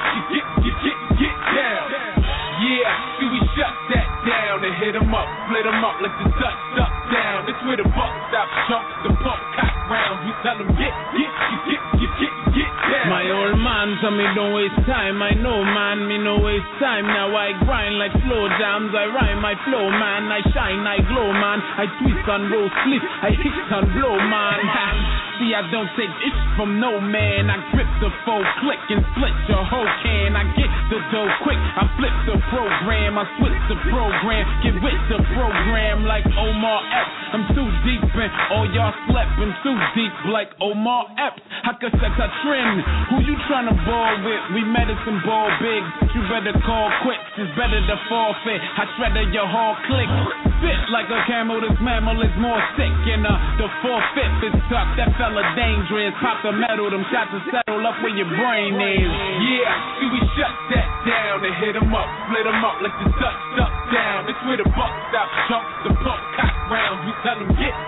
down. Yeah, see we shut that down and hit them up, split them up like the Dutch stuff down. It's where the buck stop, chunk the pump cock rounds. We tell them get down. My old man tell me don't waste time. I know man, me no waste time. Now I grind like slow jams. I rhyme, I flow man. I shine, I glow man. I twist and roll split. I hit and blow man. See I don't take it from no man. I grip the full click and split your whole can. I get the dough quick. I flip the program. I switch the program. Get with the program like Omar Epps. I'm too deep in all y'all slept. I'm too deep like Omar Epps. I could set a trend. Who you tryna ball with? We medicine ball big. You better call quits. It's better to forfeit. I shredded your whole click. Fit like a camel. This mammal is more sick. And the 4/5 is tough. That fella dangerous. Pop the metal. Them shots will settle up where your brain is. Yeah, see we shut that down and hit them up. Split them up like the Dutch stuff down. It's where the buck stop, chunk the pump cock rounds. We tell them get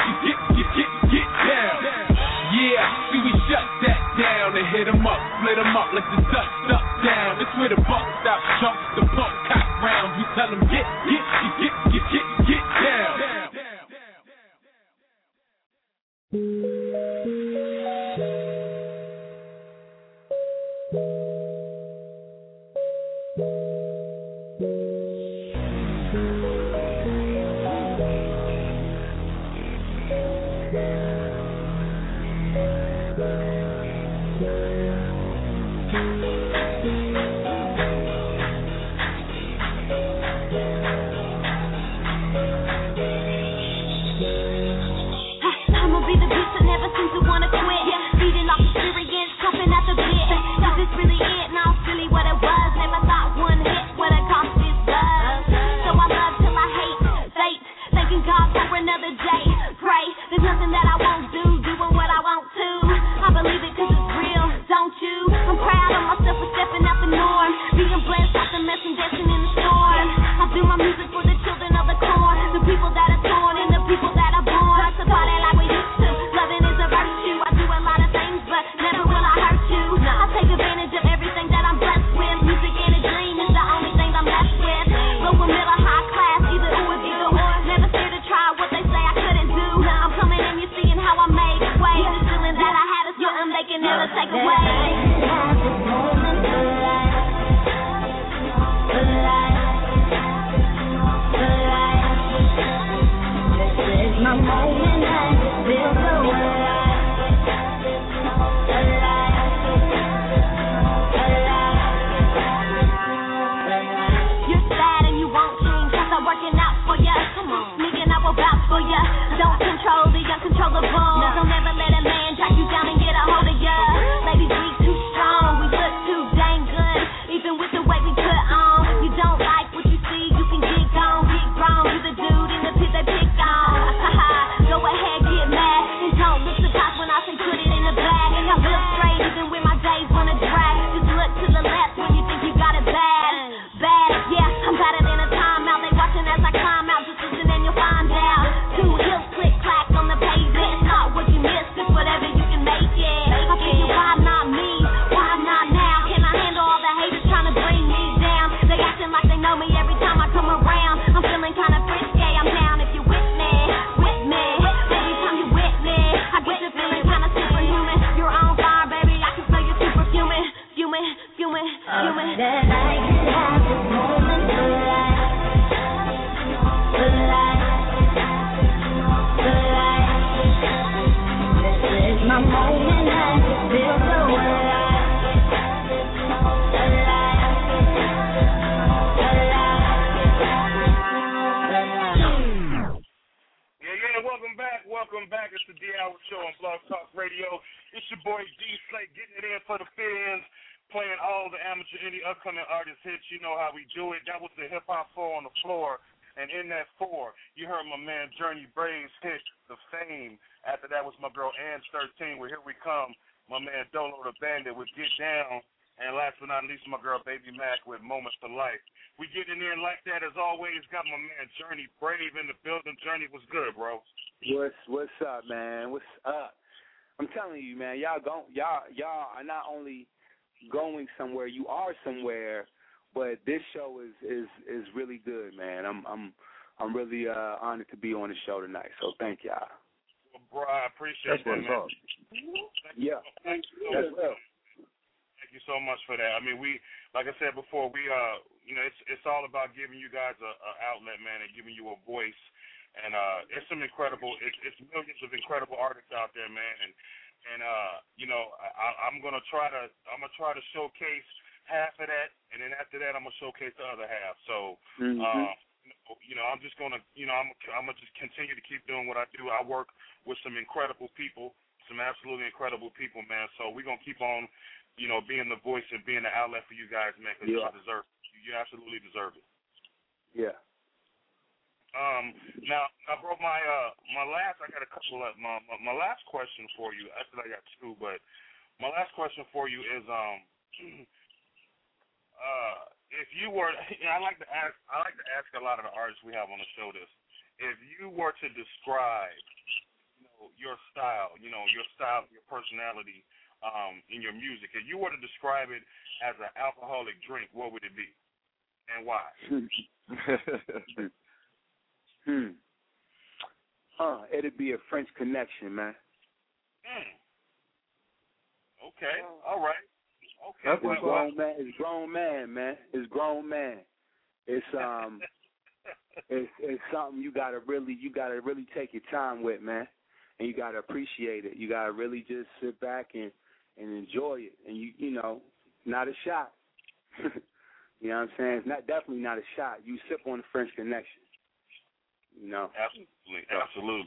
down. Yeah, see we shut that down and hit them up, split them up like the Dutch stuff down. It's where the buck stop, chunk the pump cock rounds. We tell them get down.
Nigga, I will vouch for ya. Don't control the uncontrollable. Don't ever let a man track you down and get a hold of ya. Ladies, we too strong, we look too dang good. Even with the way we put on, you don't like what you see, you can get gone, get grown. You the dude in the pit they pick on. Go ahead, get mad, and don't look surprised when I say put it in the bag. I look straight even when my days wanna drag. Just look to the left when you think you got it bad. Bad, yeah, I'm better than a timeout. They watching as I climb out, just listen and you'll find out. 2 heels click clack on the pavement. Not what you missed, just whatever you can make it. I feel you, why not me? Why not now? Can I handle all the haters trying to bring me down? They acting like they know me every time I come around. I'm feeling kinda frisky, I'm down if you with me. Every time you with me, I get you feeling kinda superhuman. You're on fire, baby, I can smell you super fuming. That I can have this moment for life. This is my moment, I just feel so alive.
Welcome back. It's the D Hour Show on Blog Talk Radio. It's your boy D Slate getting it in for the fans, playing all the amateur indie upcoming artist hits. You know how we do it. That was the Hip Hop 4 on the floor. And in that 4, you heard my man Journey Braves hit The Fame. After that was my girl Ann 13 with Here We Come. My man Dolo the Bandit with Get Down. And last but not least, my girl Baby Mac with Moments to Life. We getting in there like that as always. Got my man Journey Brave in the building. Journey, what's good, bro?
What's up, man? What's up? I'm telling you, man. Y'all are not only going somewhere, you are somewhere. But this show is really good, man. I'm really honored to be on the show tonight. So thank y'all.
Well, bro, I appreciate that, man.
Yeah.
Thank you.
That's well.
Thank you so much for that. I mean, like I said before, it's all about giving you guys a outlet, man, and giving you a voice. And it's some incredible, it's millions of incredible artists out there, man. And I'm gonna try to showcase half of that, and then after that, I'm gonna showcase the other half. So, I'm just gonna, I'm gonna just continue to keep doing what I do. I work with some incredible people, some absolutely incredible people, man. So we're gonna keep on, being the voice and being the outlet for you guys, man, because you deserve it. You absolutely deserve it.
Yeah.
Now, bro, my last question for you. Actually, I got 2, but my last question for you is, if you were, I like to ask a lot of the artists we have on the show this. If you were to describe, your style, your personality, in your music, if you were to describe it as an alcoholic drink, what would it be, and why?
It'd be a French Connection, man.
Okay. All right. Okay.
It's grown man. It's grown man, man. It's grown man. It's it's something you gotta really take your time with, man, and you gotta appreciate it. You gotta really just sit back and enjoy it. And you know, not a shot. You know what I'm saying? It's definitely not a shot. You sip on the French Connection. You know.
Absolutely.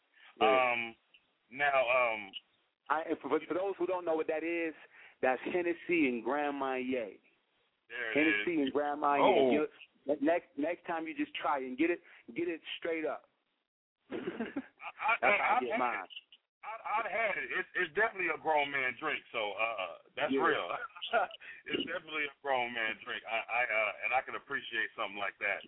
Yeah. For those who don't know what that is, that's Hennessy and Grand Marnier. Hennessy and Grand Marnier.
Oh.
Next time you just try it and get it straight up. That's how I get mine.
I've had it. It's definitely a grown man drink, so that's real. It's definitely a grown man drink. I can appreciate something like that.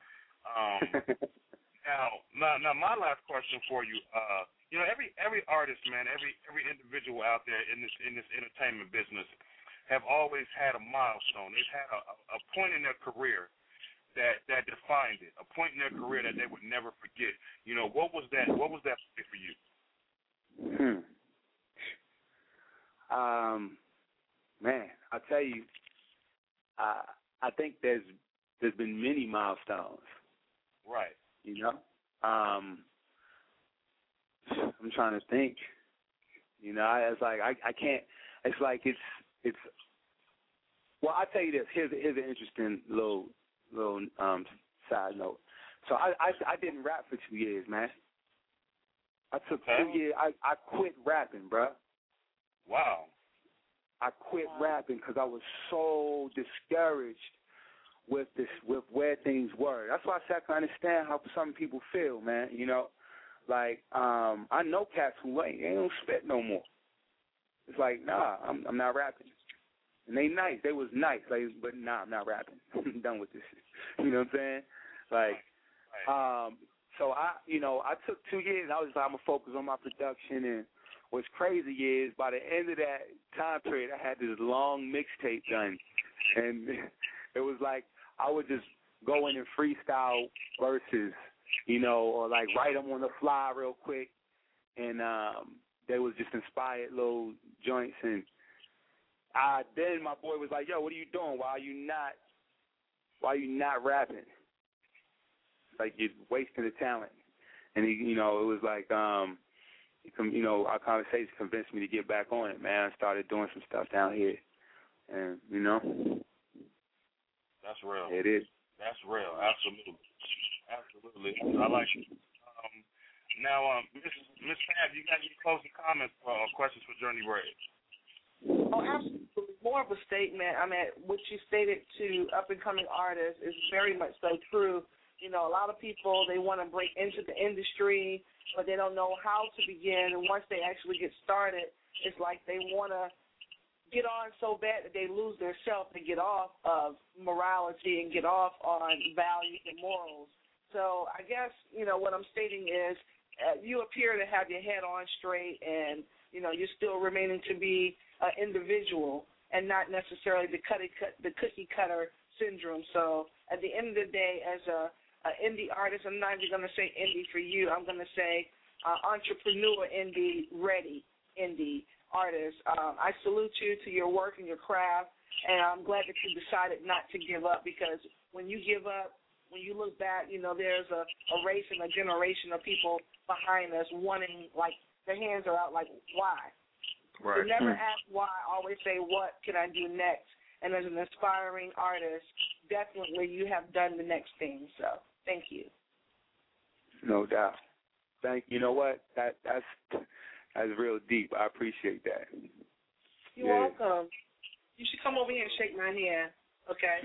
Now, my last question for you. Every artist, man, every individual out there in this entertainment business have always had a milestone. They've had a point in their career that defined it, a point in their career that they would never forget. What was that point for you?
Man, I'll tell you, I think there's been many milestones.
Right.
I'm trying to think. It's like I can't. It's like it's. Well, I'll tell you this. Here's an interesting little side note. So I didn't rap for 2 years, man. I took 2 years. I quit rapping, bruh.
Wow.
I quit rapping because I was so discouraged with where things were. That's why I said I can understand how some people feel, man. You know, like I know cats who they don't spit no more. It's like, nah, I'm not rapping. And they nice. They was nice, like, but nah, I'm not rapping. I'm done with this shit. You know what I'm saying? Like, so I took 2 years. I was like, I'm gonna focus on my production. And what's crazy is, by the end of that time period, I had this long mixtape done, and it was like I would just go in and freestyle verses, you know, or like write them on the fly real quick, and they was just inspired little joints. And then my boy was like, "Yo, what are you doing? Why are you not rapping? Like, you're wasting the talent." And he, you know, it was like, you know, our conversation convinced me to get back on it, man. I started doing some stuff down here, and you know,
that's real.
It is.
That's real. Absolutely. I like it. Now, Miss Fab, you got any closing comments or questions for Journey Brave?
Oh, absolutely. More of a statement. I mean, what you stated to up-and-coming artists is very much so true. You know, a lot of people, they want to break into the industry, but they don't know how to begin. And once they actually get started, it's like they want to get on so bad that they lose their self and get off of morality and get off on values and morals. So I guess, you know, what I'm stating is you appear to have your head on straight, and, you know, you're still remaining to be an individual and not necessarily the cookie cutter syndrome. So at the end of the day, as an indie artist, I'm not even going to say indie for you. I'm going to say entrepreneur indie, ready indie artist. I salute you to your work and your craft, and I'm glad that you decided not to give up, because when you give up, when you look back, you know, there's a race and a generation of people behind us wanting, like, their hands are out, like, why?
Right.
So never ask why. Always say, what can I do next? And as an aspiring artist, definitely you have done the next thing. So thank you.
No doubt. You know what? That's real deep. I appreciate that.
You're welcome. You should come over here and shake my hand. Okay.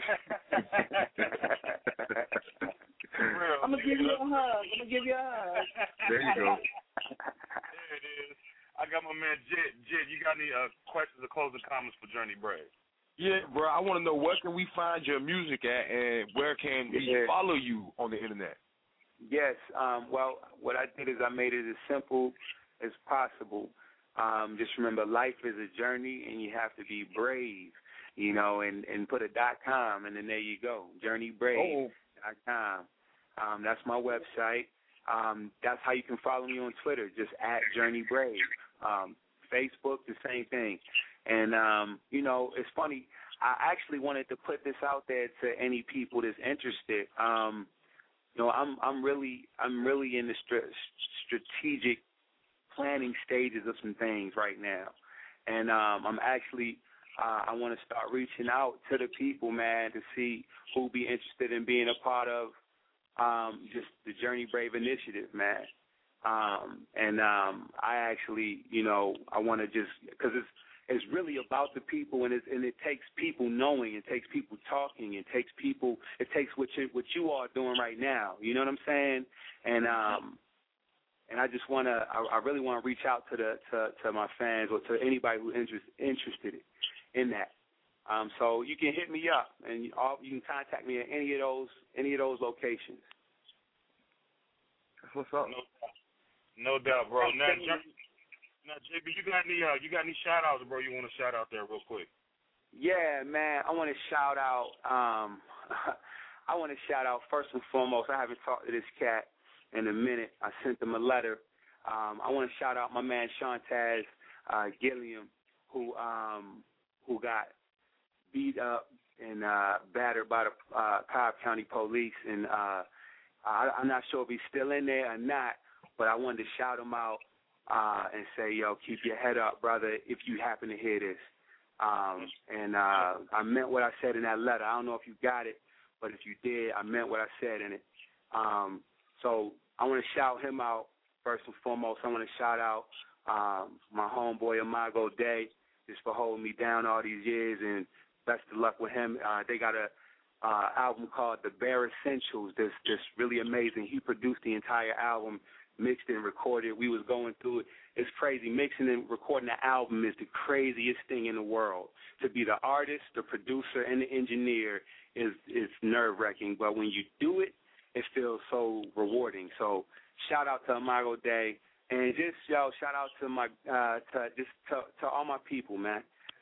I'm gonna give you a hug.
There you go.
There it is. I got my man Jid. You got any questions or closing comments for Journey Brave?
Yeah, bro. I want to know, where can we find your music at, and where can we follow you on the internet?
Yes. Well, what I did is I made it as simple as possible. Just remember, life is a journey, and you have to be brave. You know, and put a .com, and then there you go, JourneyBrave.com. That's my website. That's how you can follow me on Twitter, just @JourneyBrave. Facebook, the same thing. And, you know, it's funny, I actually wanted to put this out there to any people that's interested. You know, I'm really in the strategic planning stages of some things right now. And I'm actually... I want to start reaching out to the people, man, to see who'll be interested in being a part of just the Journey Brave initiative, man. I actually, you know, I want to just, because it's really about the people, and it takes people knowing, it takes people talking, it takes what you are doing right now. You know what I'm saying? And I just want to, I really want to reach out to my fans, or to anybody who's interested in that. So you can hit me up, and you can contact me at any of those locations.
That's what's up.
No doubt, bro. Now, JB, you got any shout outs, bro? You want to shout out there real quick?
Yeah, man. I want to shout out. I want to shout out first and foremost. I haven't talked to this cat in a minute. I sent him a letter. I want to shout out my man Shantaz Gilliam, who got beat up and battered by the Cobb County Police, and I'm not sure if he's still in there or not, but I wanted to shout him out and say, yo, keep your head up, brother, if you happen to hear this. And I meant what I said in that letter. I don't know if you got it, but if you did, I meant what I said in it. So I want to shout him out first and foremost. I want to shout out my homeboy Imago Day, just for holding me down all these years, and best of luck with him. They got a album called The Bare Essentials that's really amazing. He produced the entire album, mixed and recorded. We was going through it. It's crazy. Mixing and recording the album is the craziest thing in the world. To be the artist, the producer, and the engineer is nerve-wracking, but when you do it, it feels so rewarding. So shout out to Imago Day, and just shout out to my to all my people, man.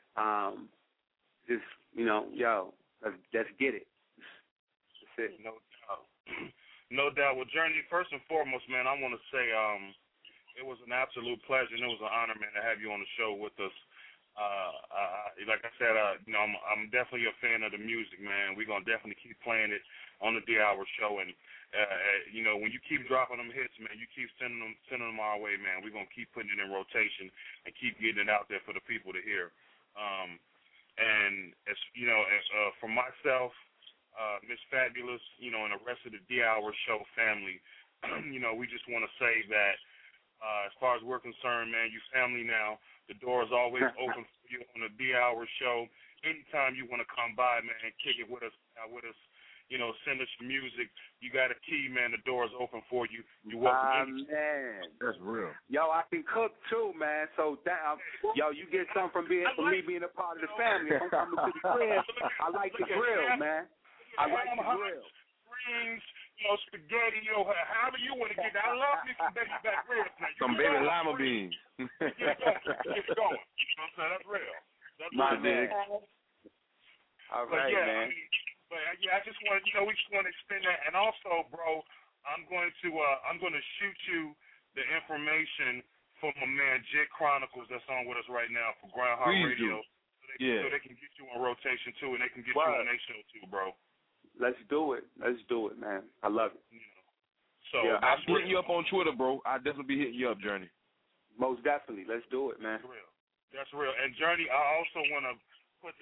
Just let's get it. That's it.
No doubt. No doubt. Well, Journey, first and foremost, man, I want to say it was an absolute pleasure and it was an honor, man, to have you on the show with us. Like I said, I'm definitely a fan of the music, man. We're gonna definitely keep playing it on the D-Hour show, and when you keep dropping them hits, man, you keep sending them our way, man. We're gonna keep putting it in rotation and keep getting it out there for the people to hear. And as for myself, Miss Fabulous, and the rest of the D-Hour show family, we just want to say that as far as we're concerned, man, you family now. The door is always open for you on the D-Hour show. Anytime you want to come by, man, kick it with us, send us music. You got a key, man. The door is open for you. You're welcome.
Man,
that's real.
Yo, I can cook too, man. So, you get something from me being a part of the family. If I'm coming to the crib, I like the grill, man. I like the grill.
Greens, spaghetti, however you want to get that. I love me some baby back ribs.
Some baby lima beans.
Get going. You know what I'm saying? That's real. That's
my
real.
man. All right, man.
I just want we just want to extend that, and also, bro, I'm going to shoot you the information for my man Jit Chronicles that's on with us right now for Groundhog Radio. So they can get you on rotation too, and they can get you on their show too, bro.
Let's do it, man. I love it.
So
I'll be hitting you up on Twitter, bro. I'll definitely be hitting you up, Journey.
Most definitely. Let's do it, man.
That's real. And Journey, I also want to put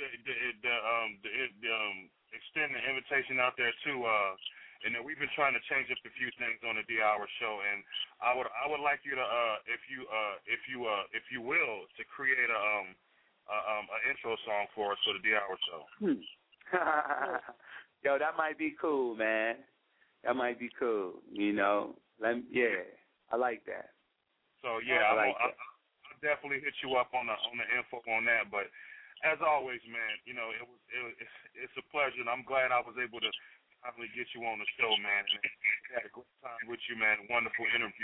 extend the invitation out there too. And then we've been trying to change up a few things on the D-Hour show, and I would like you to, if you will, to create an intro song for us for the D-Hour show.
Yo, that might be cool, man. That might be cool. I like that.
So I'll definitely hit you up on the info on that. But as always, man, it's a pleasure, and I'm glad I was able to finally get you on the show, man. And I had a great time with you, man. Wonderful interview.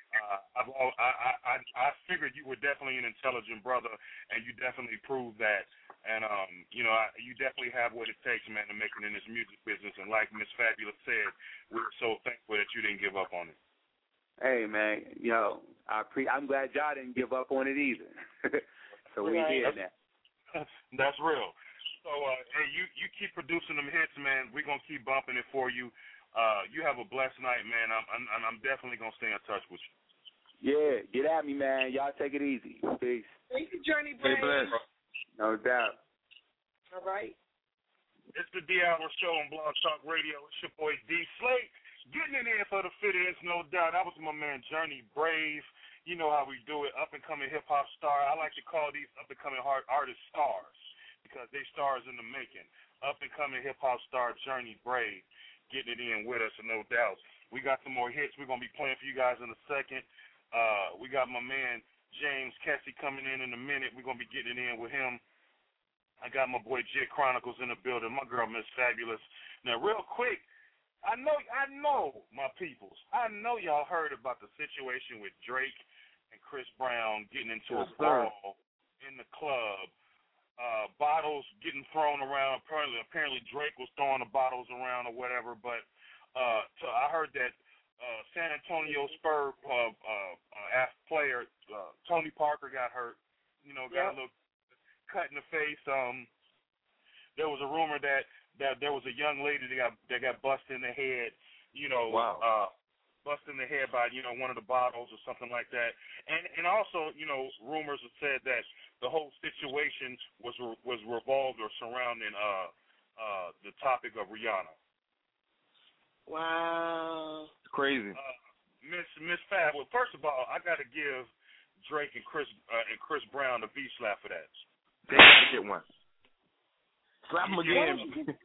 I figured you were definitely an intelligent brother, and you definitely proved that. And you definitely have what it takes, man, to make it in this music business. And like Miss Fabulous said, we're so thankful that you didn't give up on it.
Hey, man, I'm glad y'all didn't give up on it either. So we hear that.
That's real. So, hey, you keep producing them hits, man. We're gonna keep bumping it for you. You have a blessed night, man. I'm definitely gonna stay in touch with you.
Yeah, get at me, man. Y'all take it easy. Peace.
Thank you, Journey.
Stay blessed.
No doubt.
All right.
It's the D-Hour Show on Blog Talk Radio. It's your boy D Slate. Getting it in for the fit-ins, no doubt. That was my man Journey Brave. You know how we do it. Up-and-coming hip-hop star. I like to call these up-and-coming artists stars because they stars in the making. Up-and-coming hip-hop star Journey Brave getting it in with us, no doubt. We got some more hits we're going to be playing for you guys in a second. We got my man James Kessie coming in a minute. We're going to be getting it in with him. I got my boy Jit Chronicles in the building. My girl Miss Fabulous. Now, real quick, I know my peoples. I know y'all heard about the situation with Drake and Chris Brown getting into a brawl in the club. Bottles getting thrown around. Apparently Drake was throwing the bottles around or whatever. But so I heard that San Antonio Spurs player Tony Parker got hurt. Got a little cut in the face. There was a rumor that there was a young lady that got busted in the head. Busted in the head by one of the bottles or something like that. And also rumors have said that the whole situation was revolved or surrounding the topic of Rihanna.
Wow.
It's crazy.
Miss Fab. Well, first of all, I got to give Drake and Chris Brown a V-slap for that.
They got to get one. Slap them again.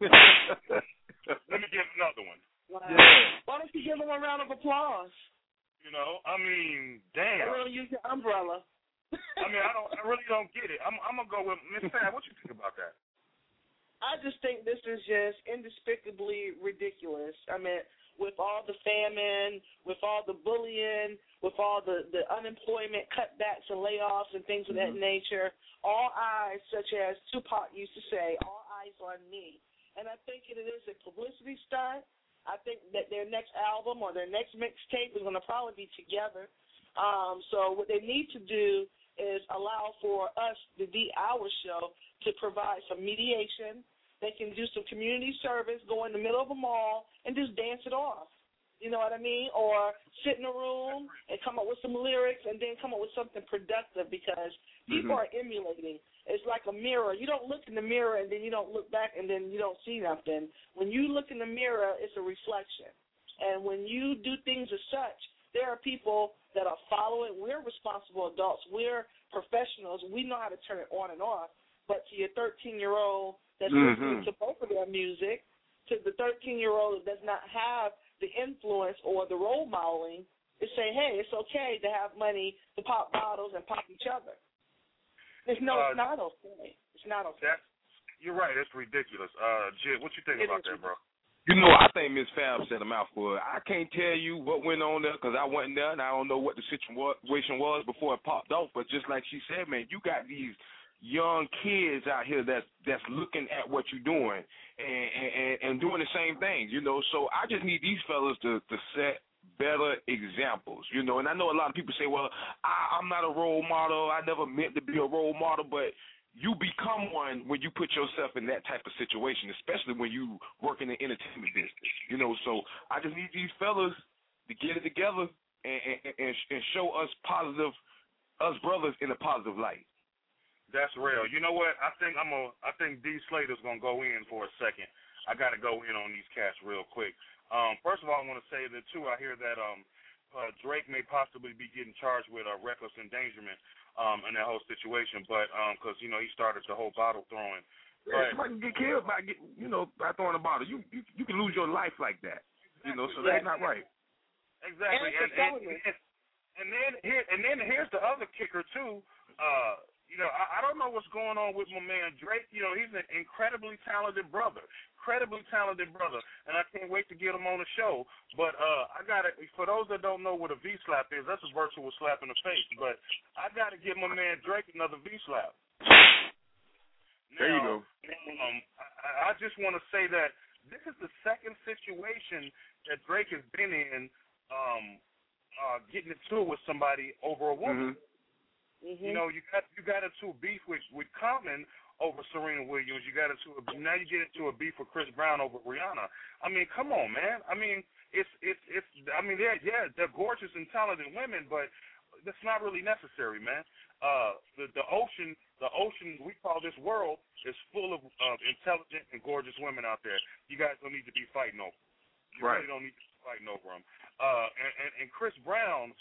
Let me give another one.
Wow.
Yeah.
Why don't you give them a round of applause?
You know, I mean, damn.
I don't use your umbrella.
I mean, I really don't get it. I'm gonna go with Miss Fab. What you think about that?
I just think this is just indespicably ridiculous. I mean, with all the famine, with all the bullying, with all the unemployment cutbacks and layoffs and things of that nature, all eyes, such as Tupac used to say, all eyes on me. And I think it is a publicity stunt. I think that their next album or their next mixtape is going to probably be together. So what they need to do is allow for us, the D-Hour Show, to provide some mediation. They can do some community service, go in the middle of a mall, and just dance it off. You know what I mean? Or sit in a room and come up with some lyrics and then come up with something productive, because people are emulating. It's like a mirror. You don't look in the mirror and then you don't look back and then you don't see nothing. When you look in the mirror, it's a reflection. And when you do things as such, there are people that are following. We're responsible adults. We're professionals. We know how to turn it on and off. But to your 13-year-old that's listening to both of their music, to the 13-year-old that does not have the influence or the role modeling, to say, hey, it's okay to have money to pop bottles and pop each other. It's not okay. It's not okay.
You're right. It's ridiculous. Jid, what you think about that, bro?
You know, I think Miss Fab set him out for it. I can't tell you what went on there because I wasn't there, and I don't know what the situation was before it popped off. But just like she said, man, you got these young kids out here that's looking at what you're doing and doing the same things, you know. So I just need these fellas to set better examples, you know. And I know a lot of people say, well, I'm not a role model. I never meant to be a role model, but you become one when you put yourself in that type of situation, especially when you work in the entertainment business, you know. So I just need these fellas to get it together and show us brothers in a positive light.
That's real. You know what? I think D. Slater's gonna go in for a second. I gotta go in on these cats real quick. First of all, I want to say that too. I hear that Drake may possibly be getting charged with reckless endangerment in that whole situation, but because you know he started the whole bottle throwing.
Yeah, somebody can get killed by throwing a bottle. You can lose your life like that. You know, so that's not right.
Exactly. And then here's the other kicker too. You know, I don't know what's going on with my man Drake. You know, he's an incredibly talented brother, and I can't wait to get him on the show. But I got to, for those that don't know what a V-slap is, that's a virtual slap in the face. But I got to give my man Drake another V-slap.
There you go.
I just want to say that this is the second situation that Drake has been in, getting into it with somebody over a woman. You know, you got into a beef with Common over Serena Williams. Now you get into a beef with Chris Brown over Rihanna. I mean, come on, man. I mean, they're gorgeous and talented women, but that's not really necessary, man. The ocean we call this world is full of intelligent and gorgeous women out there. You guys don't need to be fighting over them. You really don't need to be fighting over them. And Chris Brown.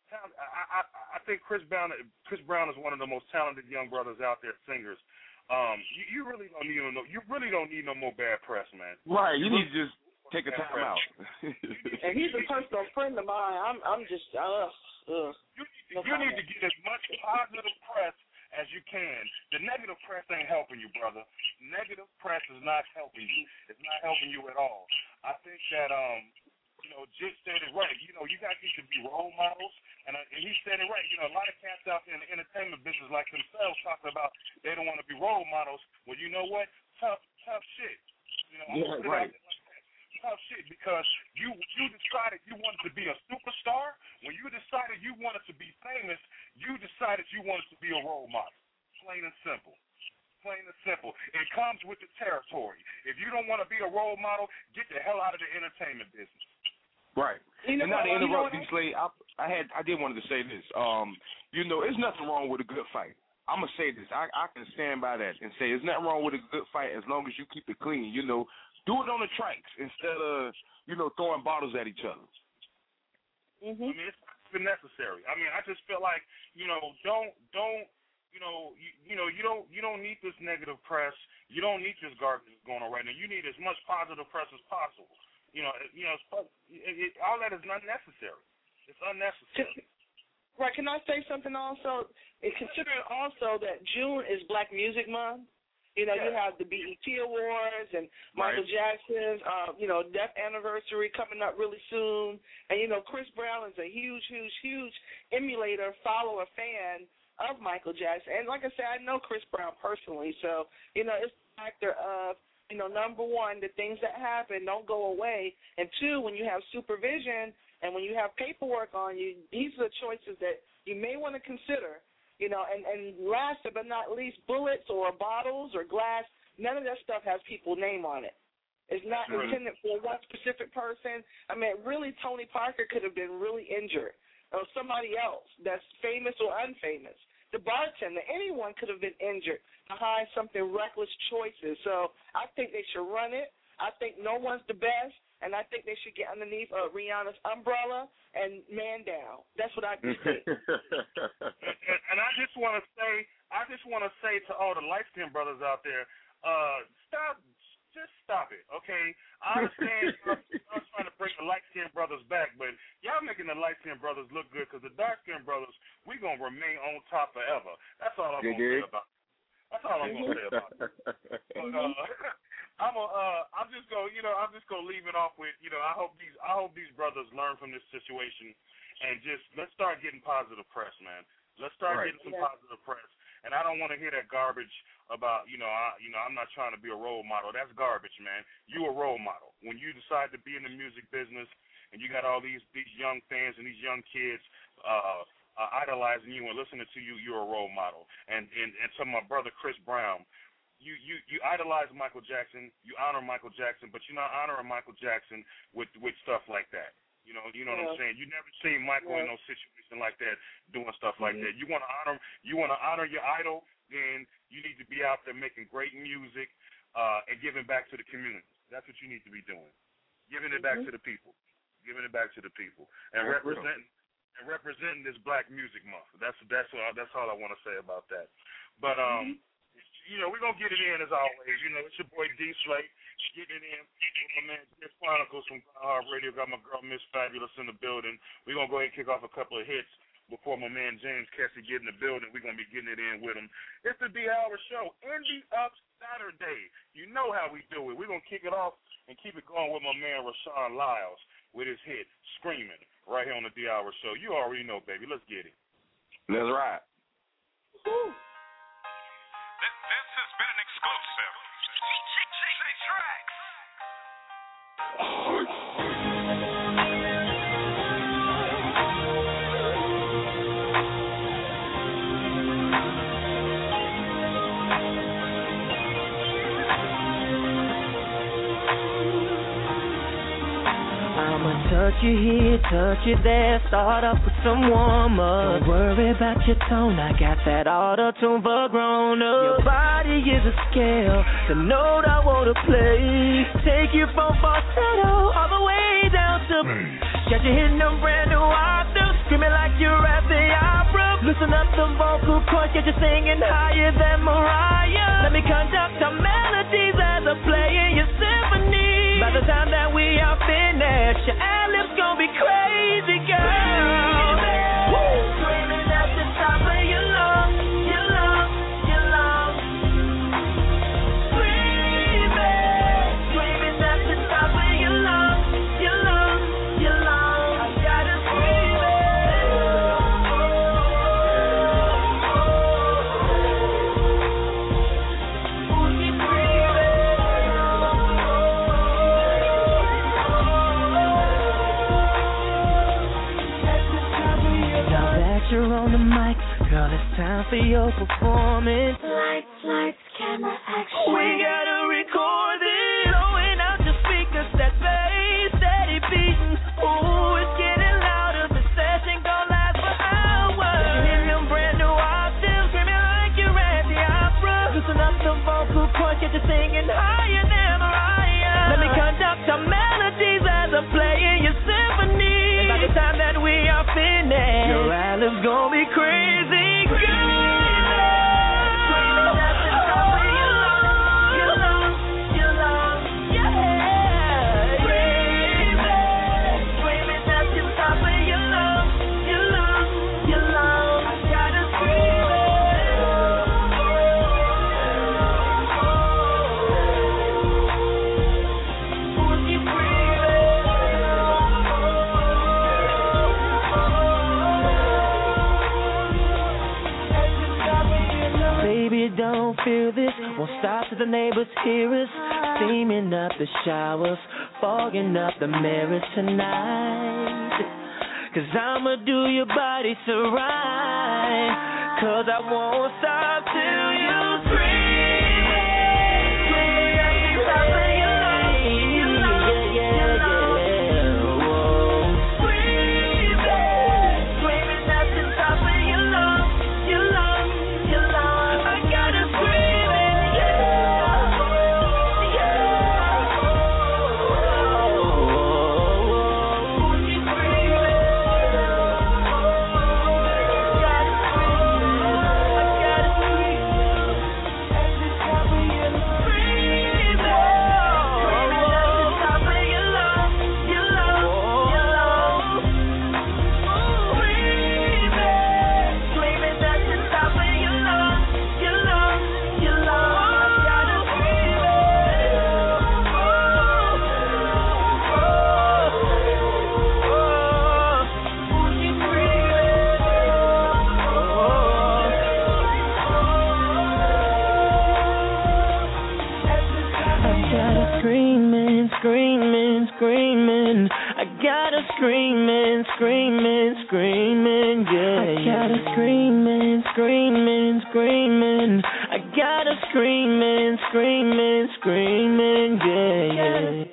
I think Chris Brown is one of the most talented young brothers out there, singers. You really don't need no more bad press, man.
Right, you need to just take a time out.
And he's a personal friend of mine. I'm just
You need to get as much positive press as you can. The negative press ain't helping you, brother. Negative press is not helping you. It's not helping you at all. I think that you know, Jit said it right. You know, you guys need to be role models, and he said it right. You know, a lot of cats out there in the entertainment business like themselves talking about they don't want to be role models. Well, you know what? Tough shit. You know, tough shit, because you decided you wanted to be a superstar. When you decided you wanted to be famous, you decided you wanted to be a role model. Plain and simple. It comes with the territory. If you don't want to be a role model, get the hell out of the entertainment business.
Right. And not to interrupt you, Slade, I did wanted to say this. You know, there's nothing wrong with a good fight. I'm going to say this. I can stand by that and say there's nothing wrong with a good fight as long as you keep it clean. You know, Do it on the tracks instead of, throwing bottles at each other.
I mean, it's necessary. I mean, I just feel like, you don't need this negative press. You don't need this garbage going on right now. You need as much positive press as possible. All that is unnecessary. It's unnecessary.
Right. Can I say something also? Considering also that June is Black Music Month. You have the BET Awards and Michael Jackson's, death anniversary coming up really soon. And, Chris Brown is a huge, huge, huge emulator, follower, fan of Michael Jackson. And like I said, I know Chris Brown personally. So, it's a factor of, number one, the things that happen don't go away. And two, when you have supervision and when you have paperwork on you, these are the choices that you may want to consider. And last but not least, bullets or bottles or glass, none of that stuff has people's name on it. It's not intended for one specific person. I mean, really, Tony Parker could have been really injured, or somebody else that's famous or unfamous. The bartender, anyone could have been injured behind something reckless choices. So I think they should run it. I think no one's the best, and I think they should get underneath Rihanna's umbrella and man down. That's what I think.
And I just want to say to all the light-skinned brothers out there, stop it, okay? I understand y'all trying to bring the light-skinned brothers back, but y'all making the light-skinned brothers look good because the dark-skinned brothers, we going to remain on top forever. That's all I'm going to say about it. That's all I'm going to say about it. I'm just gonna leave it off with, I hope these brothers learn from this situation and just let's start getting positive press, man. Let's start getting some positive press. And I don't want to hear that garbage about, I'm not trying to be a role model. That's garbage, man. You a role model. When you decide to be in the music business and you got all these young fans and these young kids idolizing you and listening to you, you're a role model. And to my brother Chris Brown, You idolize Michael Jackson, you honor Michael Jackson, but you're not honoring Michael Jackson with stuff like that. You know what I'm saying? You never seen Michael in no situation like that doing stuff like that. You want to honor your idol, then you need to be out there making great music and giving back to the community. That's what you need to be doing. Giving it back to the people. Giving it back to the people. And representing this Black Music Month. That's all I want to say about that. But we're going to get it in as always. It's your boy D Slate getting it in with my man Chris Chronicles from Heart Radio. Got my girl Miss Fabulous in the building. We're going to go ahead and kick off a couple of hits before my man James Cassie get in the building. We're going to be getting it in with him. It's the D Hour Show, Indie Up Saturday. You know how we do it. We're going to kick it off and keep it going with my man Rashawn Lyles with his hit, Screaming, right here on the D Hour Show. You already know, baby. Let's get it.
That's right.
Woo.
This has been an exclusive. Tracks.
I'ma touch you here, touch you there, start off with some warm-up. Don't worry about your tone, I got that auto-tune for grown-up. Your body is a scale, the note I wanna play. Take you from falsetto all the way down to got you hitting them brand new octaves, screaming like you're at the opera. Loosen up the vocal cords, get you singing higher than Mariah. Let me conduct the melodies as I play in your symphony. By the time that we are finished, your ad-libs gon' be crazy, girl. Screaming at the top of your lungs, your lungs, your lungs. Screaming at the top of your lungs, your lungs, your lungs. I gotta scream it. Keep breathing. Now that you're on the mic, girl, it's time for your performance.
Lights, camera, action.
We gotta record it, blowing out your speakers, that bass steady beating. Ooh, it's getting louder, the session gon' last for hours. Hitting them brand new octaves, screaming like you're at the opera. Loosen up the vocal cords, get you singing higher than Mariah. Let me gonna be crazy good. Don't feel this, won't stop till the neighbors hear us. Steaming up the showers, fogging up the mirrors tonight. Cause I'ma do your body so right. Cause I won't stop till you scream. Screaming, I gotta screaming, yeah. I gotta screaming, I gotta screaming, yeah.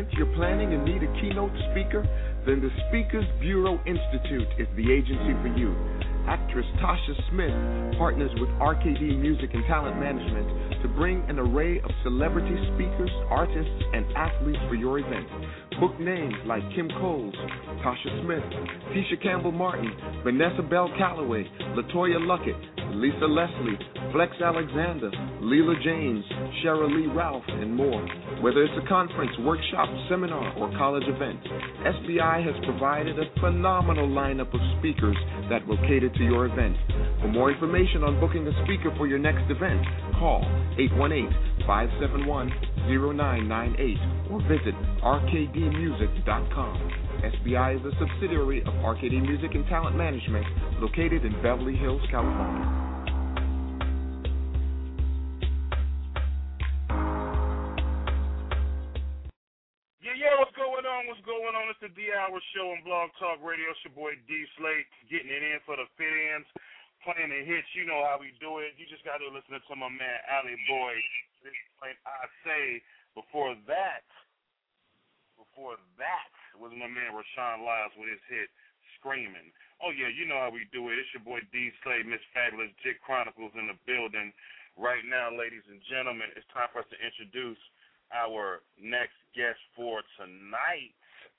event you're planning and need a keynote speaker? Then the Speakers Bureau Institute is the agency for you. Actress Tasha Smith partners with RKD Music and Talent Management to bring an array of celebrity speakers, artists, and athletes for your event. Book names like Kim Coles, Tasha Smith, Tisha Campbell-Martin, Vanessa Bell Calloway, LaToya Luckett, Lisa Leslie, Flex Alexander, Leela James, Sheryl Lee Ralph, and more. Whether it's a conference, workshop, seminar, or college event, SBI has provided a phenomenal lineup of speakers that will cater to your event. For more information on booking a speaker for your next event, call 818-571-0998 or visit rkdmusic.com. SBI is a subsidiary of RKD Music and Talent Management located in Beverly Hills, California.
What's going on? It's the D-Hour Show on Blog Talk Radio. It's your boy D Slate, getting it in for the fit-ins, playing the hits. You know how we do it. You just got to listen to my man, Alley Boy. I say, before that was my man, Rashawn Lyles, with his hit, Screaming. Oh, yeah, you know how we do it. It's your boy D Slate, Miss Fabulous, Jig Chronicles in the building. Right now, ladies and gentlemen, it's time for us to introduce our next guest for tonight.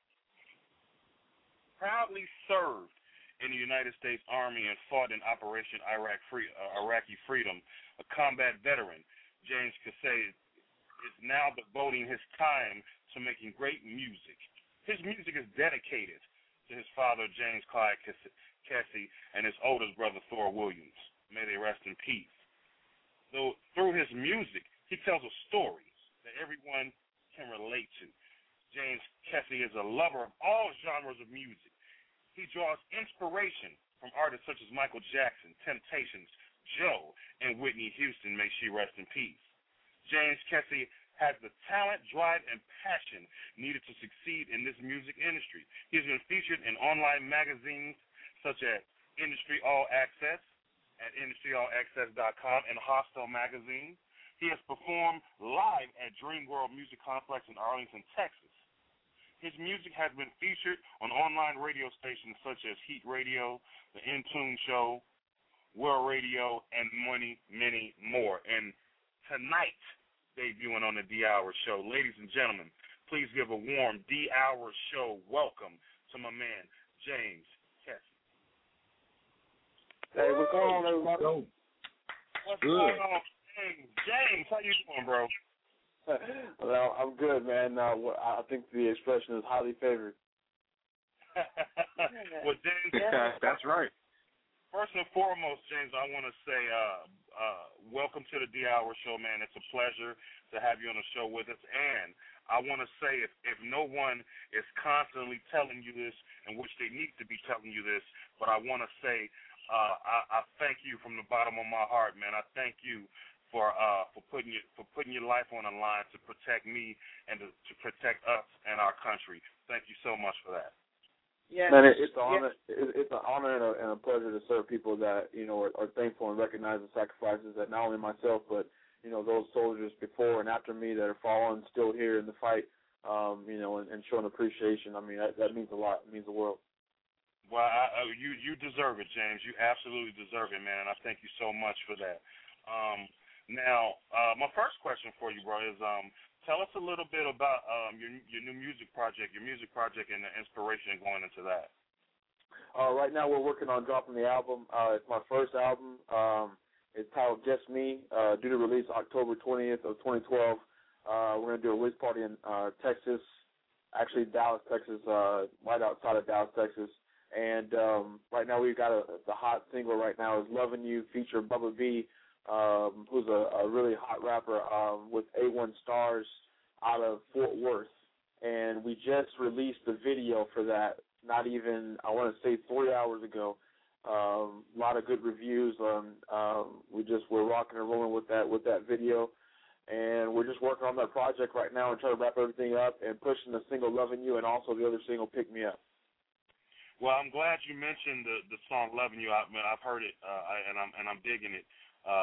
Proudly served in the United States Army and fought in Operation Iraqi Freedom, a combat veteran, James Casey is now devoting his time to making great music. His music is dedicated to his father, James Clyde Casey, and his oldest brother, Thor Williams. May they rest in peace. So through his music, he tells a story that everyone can relate to. James Casey is a lover of all genres of music. He draws inspiration from artists such as Michael Jackson, Temptations, Joe, and Whitney Houston. May she rest in peace. James Casey has the talent, drive, and passion needed to succeed in this music industry. He's been featured in online magazines such as Industry All Access at industryallaccess.com and Hostel Magazine. He has performed live at Dream World Music Complex in Arlington, Texas. His music has been featured on online radio stations such as Heat Radio, The Intune Show, World Radio, and many, many more. And tonight, debuting on the D-Hour Show, ladies and gentlemen, please give a warm D-Hour Show welcome to my man, James Casey.
Hey, what's going on, everybody?
What's going on? James, how you doing, bro?
Well, I'm good, man. I think the expression is highly favored.
Well, James,
that's right.
First and foremost, James, I want to say welcome to the D-Hour Show, man. It's a pleasure to have you on the show with us. And I want to say if no one is constantly telling you this, in which they need to be telling you this, but I want to say I thank you from the bottom of my heart, man. I thank you for putting your life on the line to protect me and to protect us and our country. Thank you so much for that.
Yeah, man, it's an honor. It's an honor and a pleasure to serve people that are thankful and recognize the sacrifices that not only myself but those soldiers before and after me that are fallen still here in the fight. And showing appreciation. I mean that means a lot. It means the world.
Well, you deserve it, James. You absolutely deserve it, man. I thank you so much for that. Now, my first question for you, bro, is tell us a little bit about your new music project, and the inspiration going into that.
Right now we're working on dropping the album. It's my first album. It's titled Just Me, due to release October 20th of 2012. We're going to do a release party in Texas, actually Dallas, Texas, right outside of Dallas, Texas. And right now we've got the hot single right now is Loving You, feature Bubba B, who's a really hot rapper with A1 Stars out of Fort Worth. And we just released the video for that, not even, I want to say 3 hours ago. A lot of good reviews. We're rocking and rolling with that video. And we're just working on that project right now and trying to wrap everything up and pushing the single Loving You and also the other single Pick Me Up.
Well, I'm glad you mentioned the song "Loving You." I've heard it, and I'm digging it.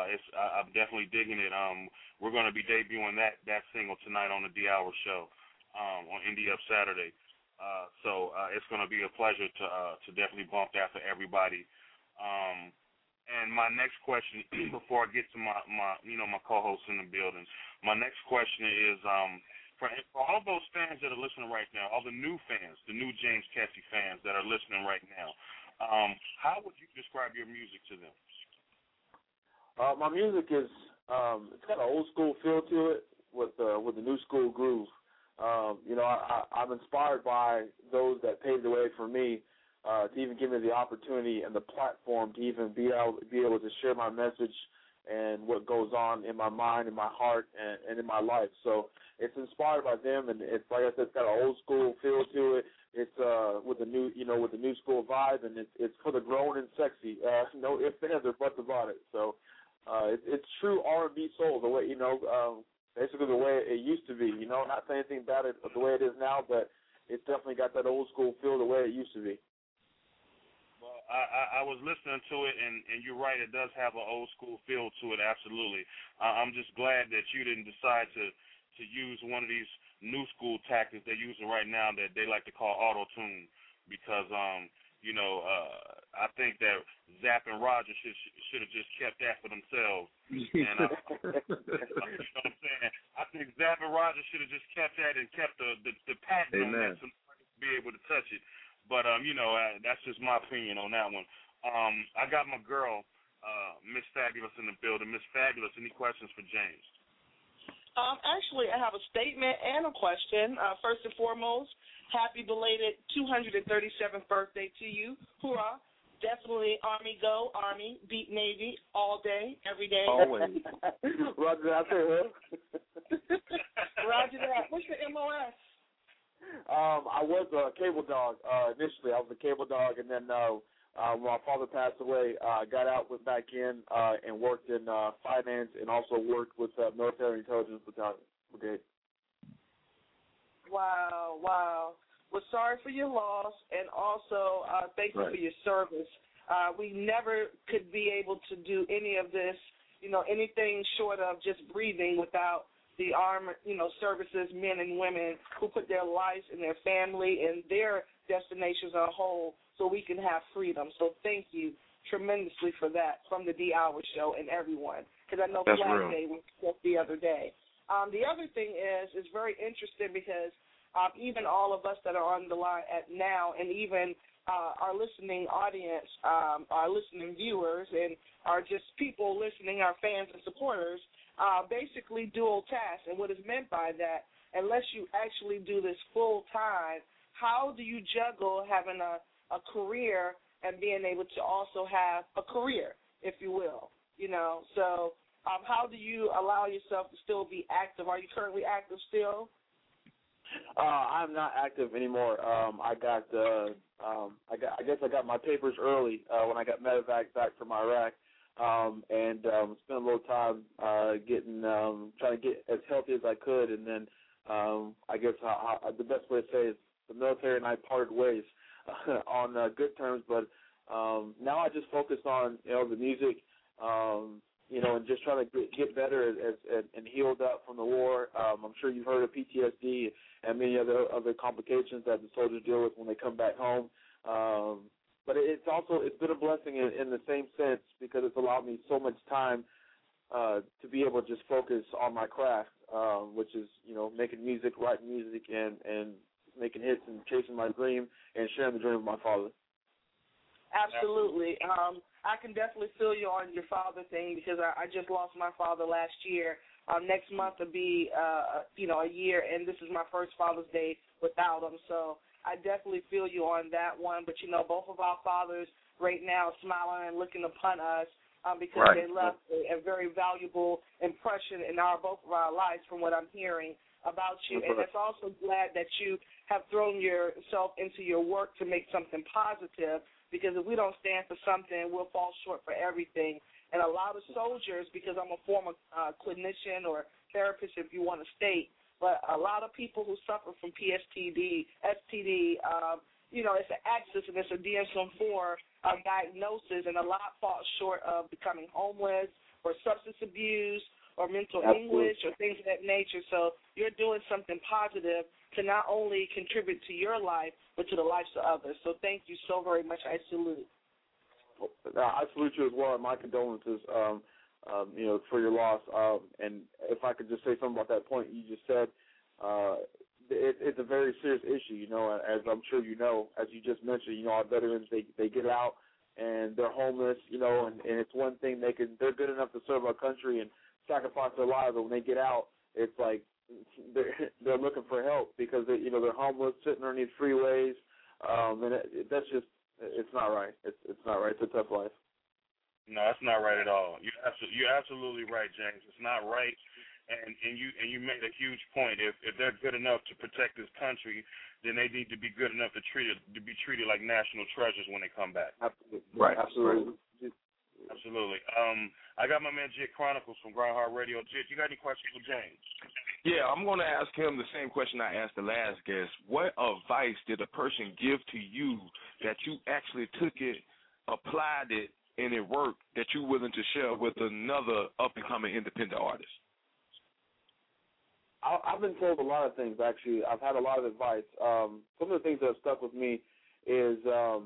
I'm definitely digging it. We're going to be debuting that single tonight on the D-Hour Show. on Indie Up Saturday. So it's going to be a pleasure to definitely bump that for everybody. And my next question, before I get to my co-hosts in the building, my next question is for all those fans that are listening right now, all the new fans, the new James Cassie fans that are listening right now, how would you describe your music to them?
My music is it's got an old school feel to it with the new school groove. I'm inspired by those that paved the way for me to even give me the opportunity and the platform to even be able to share my message and what goes on in my mind, in my heart, and in my life. So it's inspired by them, and it's like I said, it's got an old school feel to it. It's with the new school vibe, and it's for the grown and sexy. No ifs, ands, or buts about it. So it's true R&B soul, the way basically the way it used to be. Not saying anything about it the way it is now, but it's definitely got that old school feel the way it used to be.
Well, I was listening to it, and you're right. It does have an old school feel to it, absolutely. I'm just glad that you didn't decide to use one of these new school tactics they're using right now that they like to call auto-tune, because, I think that Zapp and Roger should have just kept that for themselves. And you know what I'm saying? I think Zapp and Roger should have just kept that and kept the patent on that so nobody would be able to touch it. But, that's just my opinion on that one. I got my girl, Miss Fabulous, in the building. Miss Fabulous, any questions for James?
Actually, I have a statement and a question. First and foremost, happy belated 237th birthday to you. Hoorah. Definitely Army go, Army, beat Navy, all day, every day.
Always. Roger that.
Roger that. What's your MOS?
I was a cable dog initially. I was a cable dog, and then when my father passed away, I got out, went back in, and worked in finance, and also worked with Military Intelligence Brigade.
Wow. Well, sorry for your loss, and also thank you for your service. We never could be able to do any of this, anything short of just breathing without the armed, services, men and women who put their lives and their family and their destinations on hold so we can have freedom. So thank you tremendously for that from the D Hour Show and everyone, because I know Flag Day was just the other day. The other thing is very interesting because even all of us that are on the line at now, and even our listening audience, our listening viewers, and our just people listening, our fans and supporters, basically dual tasks. And what is meant by that, unless you actually do this full time, how do you juggle having a career and being able to also have a career, if you will? So how do you allow yourself to still be active? Are you currently active still?
I'm not active anymore. I guess I got my papers early when I got medevac back from Iraq, and spent a little time trying to get as healthy as I could, and then I guess the best way to say is the military and I parted ways on good terms. But now I just focus on the music. And just trying to get better and healed up from the war. I'm sure you've heard of PTSD and many other complications that the soldiers deal with when they come back home. But it's been a blessing in the same sense, because it's allowed me so much time to be able to just focus on my craft, which is making music, writing music, and making hits and chasing my dream and sharing the dream of my father.
Absolutely. I can definitely feel you on your father thing, because I just lost my father last year. Next month will be, a year, and this is my first Father's Day without him. So I definitely feel you on that one. But, both of our fathers right now smiling and looking upon us because they left a very valuable impression in both of our lives, from what I'm hearing about you. And it's also glad that you have thrown yourself into your work to make something positive, because if we don't stand for something, we'll fall short for everything. And a lot of soldiers, because I'm a former clinician or therapist, if you want to state, but a lot of people who suffer from PTSD, STD, it's an axis and it's a DSM-4 diagnosis, and a lot fall short of becoming homeless or substance abuse or mental anguish or things of that nature. So you're doing something positive, to not only contribute to your life, but to the lives of others. So thank you so very much. I salute.
I salute you as well, and my condolences, for your loss. And if I could just say something about that point you just said, it's a very serious issue, as I'm sure you know, as you just mentioned, our veterans, they get out and they're homeless, and it's one thing they're good enough to serve our country and sacrifice their lives, but when they get out, it's like they're looking for help because they're homeless, sitting underneath freeways, and that's just, it's not right. It's not right. It's a tough life.
No, that's not right at all. You're absolutely right, James. It's not right, and you made a huge point. If they're good enough to protect this country, then they need to be good enough to be treated like national treasures when they come back.
Absolutely.
Right.
Absolutely.
Absolutely. I got my man Jit Chronicles from Grindhard Radio. Jit, you got any questions for James?
Yeah, I'm going to ask him the same question I asked the last guest. What advice did a person give to you that you actually took it, applied it, and it worked, that you're willing to share with another up-and-coming independent artist?
I've been told a lot of things, actually. I've had a lot of advice. Some of the things that have stuck with me is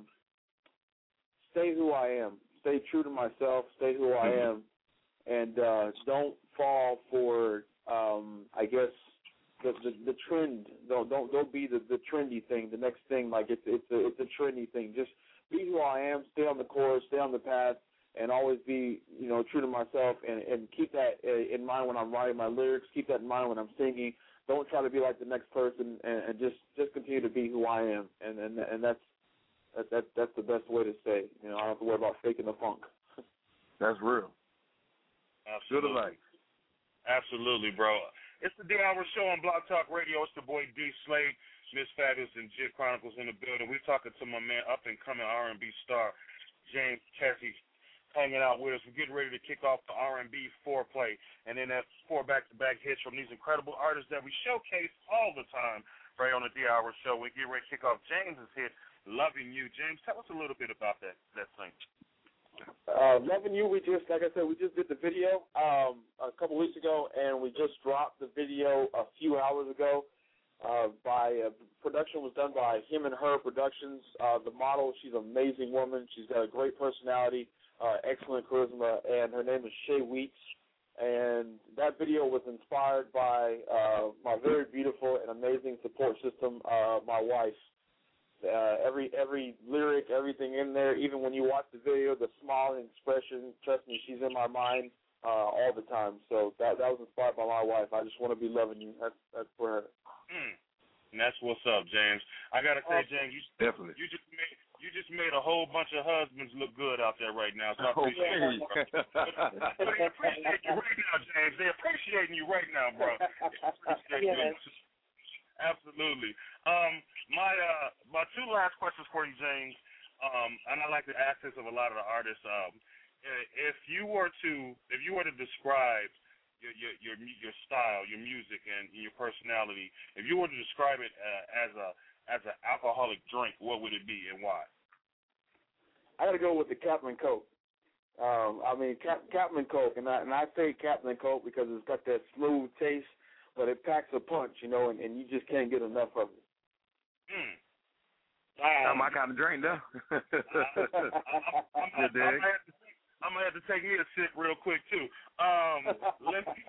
stay who I am. Stay true to myself, stay who I am, and don't fall for, I guess, the trend. Don't be the trendy thing, the next thing. Like it's a trendy thing. Just be who I am. Stay on the course. Stay on the path, and always be true to myself. And keep that in mind when I'm writing my lyrics. Keep that in mind when I'm singing. Don't try to be like the next person, and just continue to be who I am. And that's the best way to stay. I don't have to worry about faking the funk.
That's real.
Absolutely.
Good advice.
Absolutely, bro. It's the D-Hour Show on Blog Talk Radio. It's the boy D Slade, Miss Fabulous, and Jit Chronicles in the building. We're talking to my man, up-and-coming R&B star, James Cassie, hanging out with us. We're getting ready to kick off the R&B foreplay, and then that's 4 back-to-back hits from these incredible artists that we showcase all the time right on the D-Hour Show. We get ready to kick off James's hit, Loving You. James, tell us a little bit about that thing.
Loving You, we just did the video a couple weeks ago, and we just dropped the video a few hours ago. Production was done by Him and Her Productions. The model, she's an amazing woman. She's got a great personality, excellent charisma, and her name is Shay Weeks. And that video was inspired by my very beautiful and amazing support system, my wife. Every lyric, everything in there, even when you watch the video, the smiling expression, trust me, she's in my mind all the time. So that was inspired by my wife. I just want to be loving you. That's for her.
And that's what's up, James. I gotta say, James, you just made a whole bunch of husbands look good out there right now. So I appreciate you, bro. They appreciate you right now, James. They're appreciating you right now, bro. Appreciate you. Absolutely. My 2 last questions for you, James, and I like to ask this of a lot of the artists. If you were to describe your style, your music, and your personality, if you were to describe it as an alcoholic drink, what would it be and why?
I got to go with the Captain Coke. Captain Coke, and I say Captain Coke because it's got that smooth taste, but it packs a punch, and you just can't get enough of it.
Not my kind of drink, though.
I'm gonna have to take me a sip real quick too. Let me,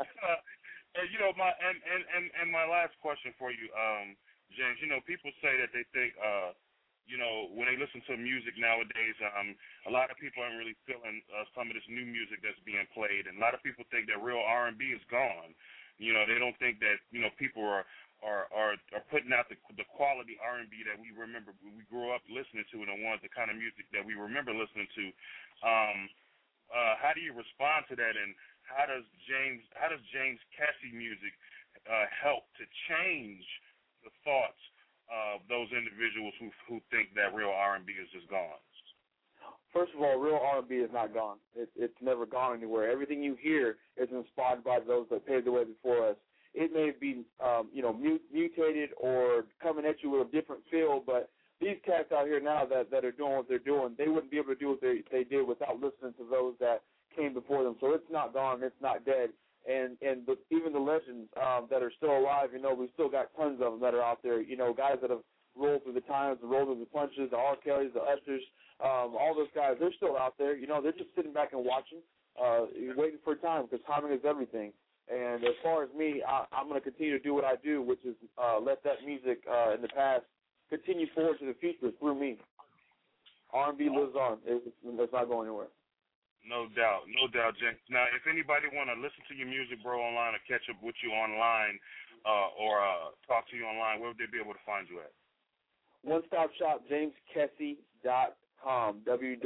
my last question for you, James. People say that they think, when they listen to music nowadays, a lot of people aren't really feeling some of this new music that's being played, and a lot of people think that real R&B is gone. They don't think that people are putting out the quality R&B that we remember, we grew up listening to, and the kind of music that we remember listening to. How do you respond to that, and how does James Cassie music help to change the thoughts of those individuals who think that real R&B is just gone?
First of all, real R&B is not gone. It's never gone anywhere. Everything you hear is inspired by those that paved the way before us. It may be, mutated or coming at you with a different feel, but these cats out here now that are doing what they're doing, they wouldn't be able to do what they did without listening to those that came before them. So it's not gone. It's not dead. and even the legends that are still alive, you know, we still got tons of them that are out there, you know, guys that have rolled through the times, rolled through the punches, the R. Kellys, the Ushers, all those guys, they're still out there. You know, they're just sitting back and watching, waiting for time, because timing is everything. And as far as me, I'm going to continue to do what I do, which is let that music in the past continue forward to the future through me. R&B lives on. It's not going anywhere.
No doubt, James. Now, if anybody want to listen to your music, bro, online or catch up with you online or talk to you online, where would they be able to find you at?
One Stop Shop, JamesKessie.com,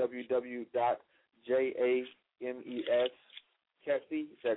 www.JAMES that's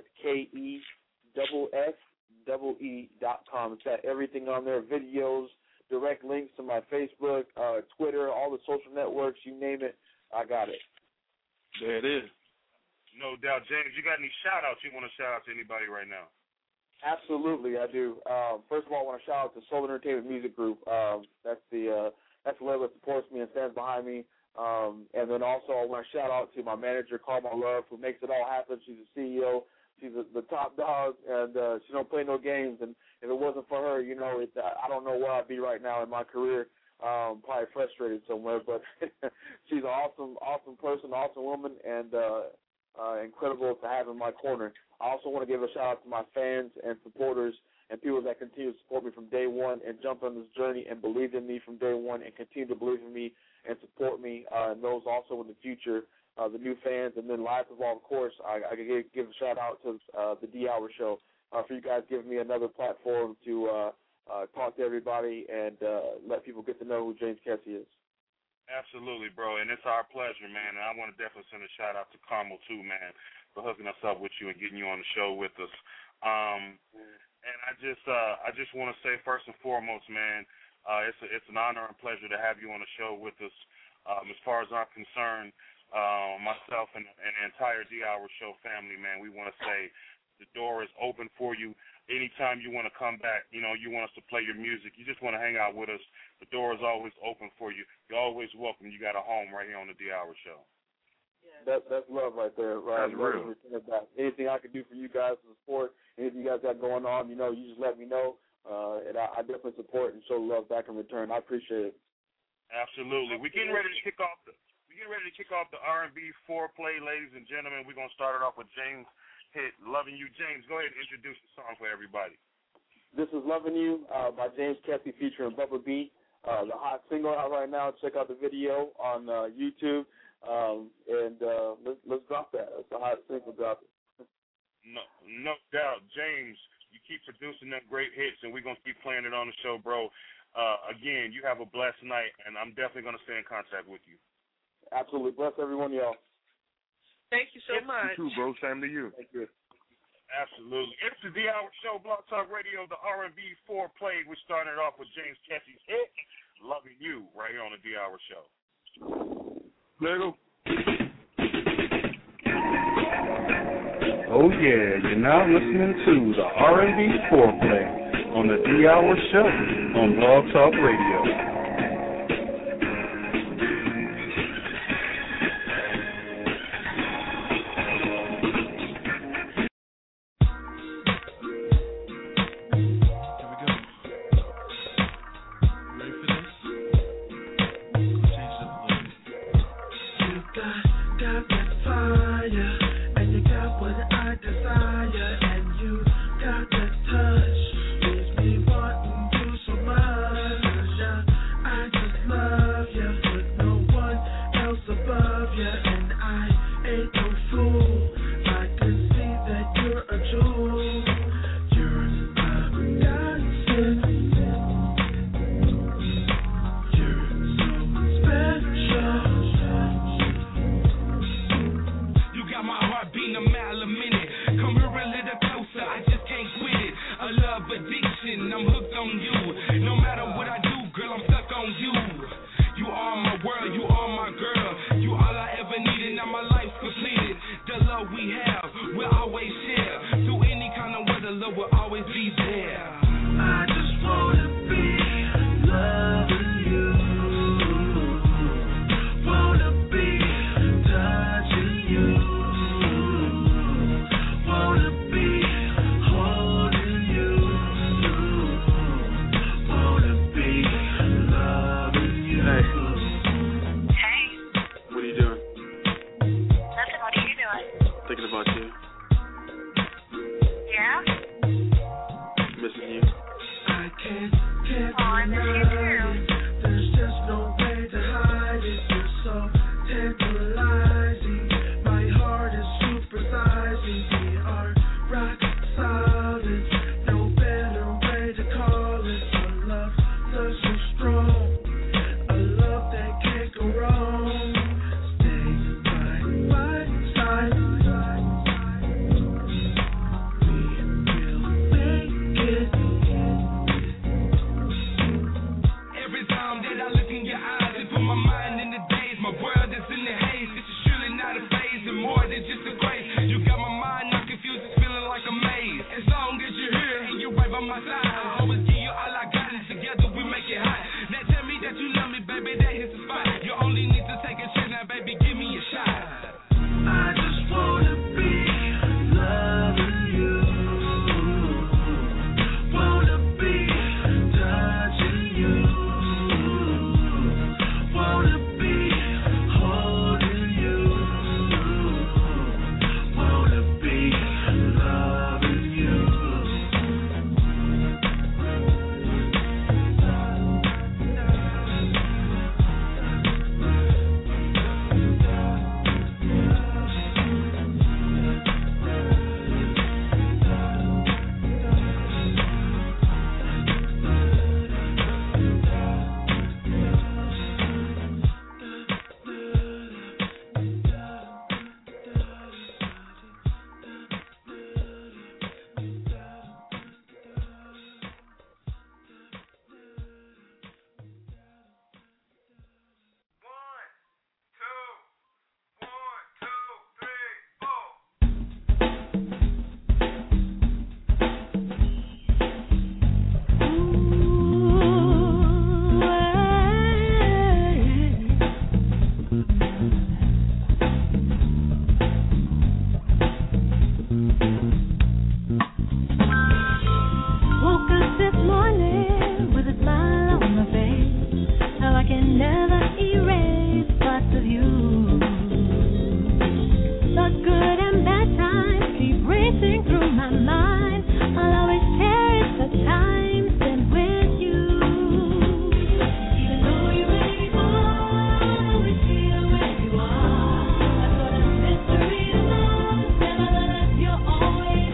KESSEE.com. It's got everything on there, videos, direct links to my Facebook, Twitter, all the social networks, you name it, I got it.
There it is.
No doubt. James, you got any shout-outs you want to shout out to anybody right now?
Absolutely, I do. First of all, I want to shout out to Soul Entertainment Music Group. That's the label that supports me and stands behind me. And then also I want to shout out to my manager, Karma Love, who makes it all happen. She's the CEO. She's the top dog, and she don't play no games. And if it wasn't for her, you know, I don't know where I'd be right now in my career. Probably frustrated somewhere, but she's an awesome person, awesome woman, and incredible to have in my corner. I also want to give a shout out to my fans and supporters and people that continue to support me from day one and jump on this journey and believed in me from day one and continue to believe in me and support me, and those also in the future, the new fans. And then last of all, of course, I could give a shout out to the D Hour Show for you guys giving me another platform to talk to everybody and let people get to know who James Kessie is.
Absolutely, bro, and it's our pleasure, man. And I want to definitely send a shout out to Carmel too, man, for hooking us up with you and getting you on the show with us. And I just want to say first and foremost, man, it's an honor and pleasure to have you on the show with us. As far as I'm concerned, myself and the entire D Hour Show family, man, we want to say the door is open for you. Anytime you want to come back, you know, you want us to play your music, you just want to hang out with us, the door is always open for you. You're always welcome. You got a home right here on the D Hour Show.
That's love right there. Right?
That's real.
Anything I can do for you guys to support, anything you guys got going on, you know, you just let me know. And I definitely support and show love back in return. I appreciate it.
Absolutely. We're getting ready to kick off the R&B foreplay, ladies and gentlemen. We're going to start it off with James hit Loving You. James, go ahead and introduce the song for everybody.
This is Loving You by James Kessie featuring Bubba B. The hot single out right now. Check out the video on YouTube. Let's drop that. It's a hot single. Drop it.
No doubt. James, you keep producing them great hits, and we're going to keep playing it on the show, bro. Again, you have a blessed night, and I'm definitely going to stay in contact with you.
Absolutely. Bless everyone, y'all.
Thank you so much.
You too, bro. Same to you.
Thank you.
Absolutely. It's the D Hour Show, Blog Talk Radio, the R&B foreplay. We started off with James Kessie's hit, Loving You, right here on the D Hour Show.
Lego.
Oh yeah, you're now listening to the R&B foreplay on the D Hour Show on Blog Talk Radio.
Got that touch, makes me want to do so much. only, baby, that hits the spot. You only need to take a chance now, baby, give me a shot. I just wanna be loving you. Wanna be touching you. Wanna be holding you. Wanna be loving you.
Woke up this morning with a smile on my face. How I can never erase parts of you. The good and bad times keep racing through my mind. I'll always cherish the time spent with you. Even though you're ready before, I'll always be where you are. That's what a mystery to love. Nevertheless, you're always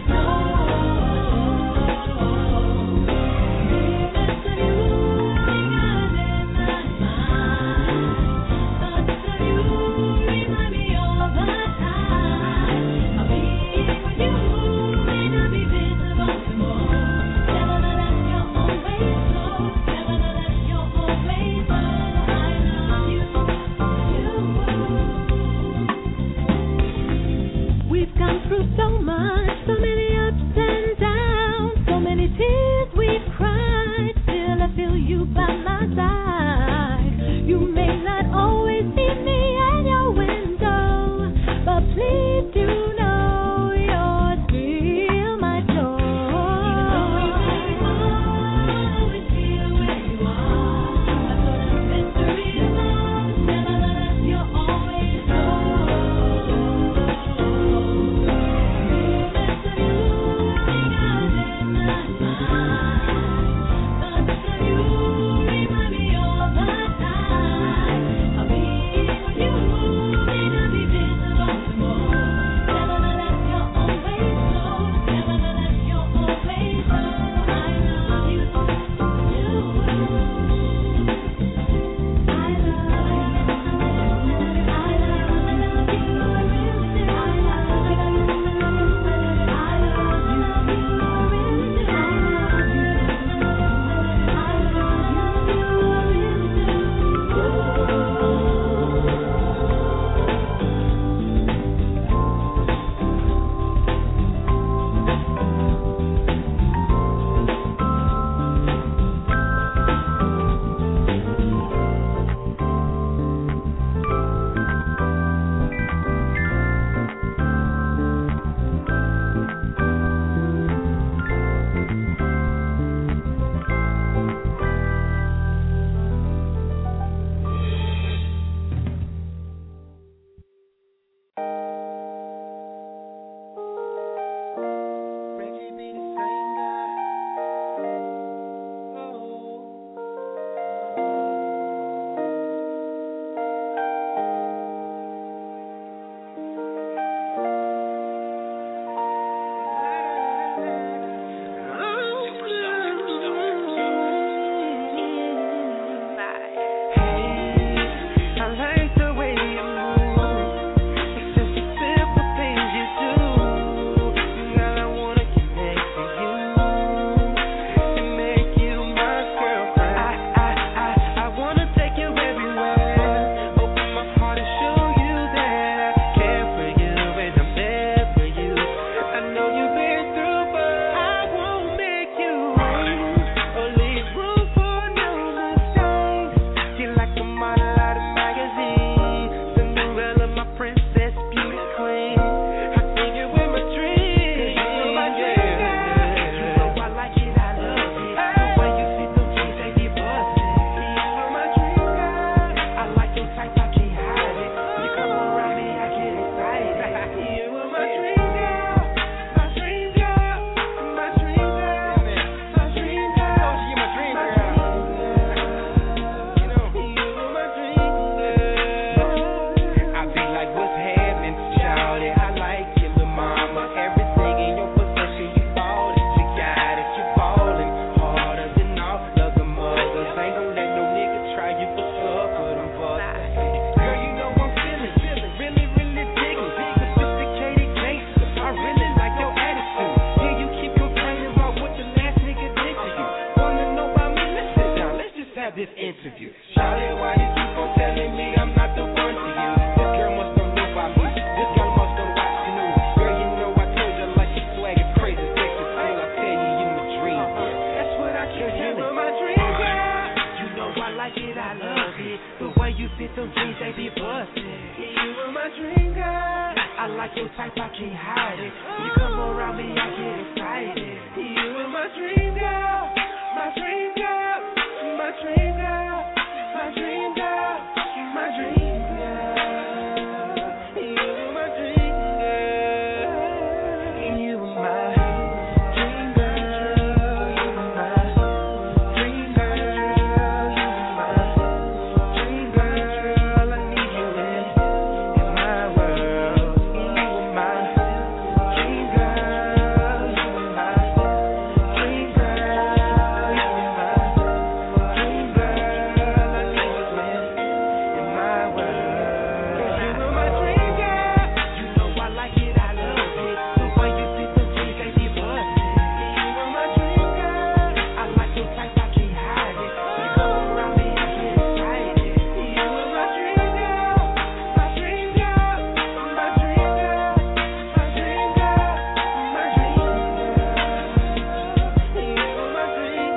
wondering why you keep on telling me I'm not the one for you. This girl must don't know about me. This girl must don't watch the news. Girl, you know I told you like your swag is crazy. Sexy thing, I tell you, you my dream. That's what I keep telling my dream, girl. You know I like it, I love it. The way you fit them jeans, they be busted. You were my dream, girl. I like your type, I can't hide it. You come around me, I get excited. You were my dream, girl. My dream, girl. My dream, girl. My dream, girl. My dream, girl. You were my dream, girl. You were my dream, girl. You were my dream, girl. You were my dream, girl. I need you in my world. You were my dream, girl. You were my dream, girl. You were my dream, girl. I need you in my world. You were my dream, girl. You know I like it, I love it. The way you fit the jeans, they be busted. You were my dream, girl. I like your type, I can't hide it. You come around me, I get excited. You were my dream, girl. My dream, girl. My dream, girl. My dream, girl. My dream, girl. You were my dream,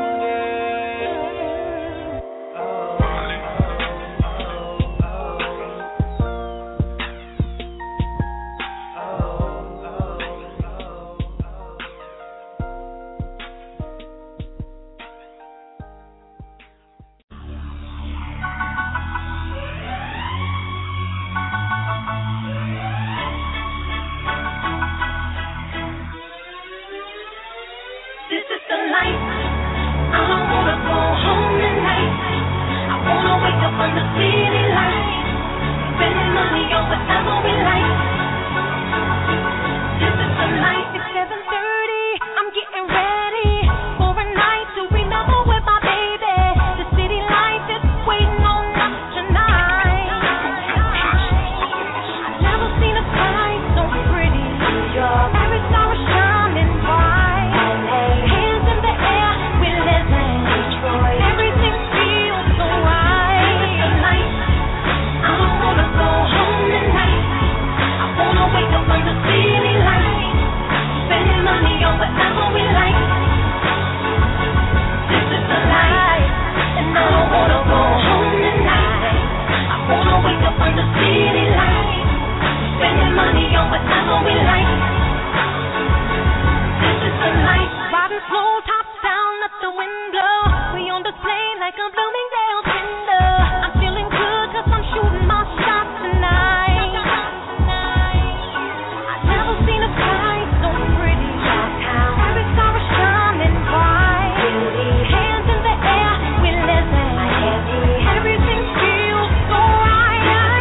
This is the life. I don't wanna go home tonight. I wanna wake up on the city lights, spending money on whatever we like. This is the life. It's 7:30. I'm getting ready for a night to remember with my baby. The city life is waiting on us tonight. I've never seen a sight so pretty. Every star is shining bright. Hands in the air, we living. Everything feels so right. This is the life. I don't wanna go home tonight. I wanna wake up on the city lights, spending money on whatever we like. This is the life, and I don't wanna go home tonight. I wanna wake up on the city lights, spending money on whatever we like. This is the life. Riding slow, top down, let the wind blow. We on display like a Bloomingdale window. I'm feeling good 'cause I'm shooting my shot tonight. I've never seen a sight so pretty. Every star is shining bright. Hands in the air, we living. Everything feels so right.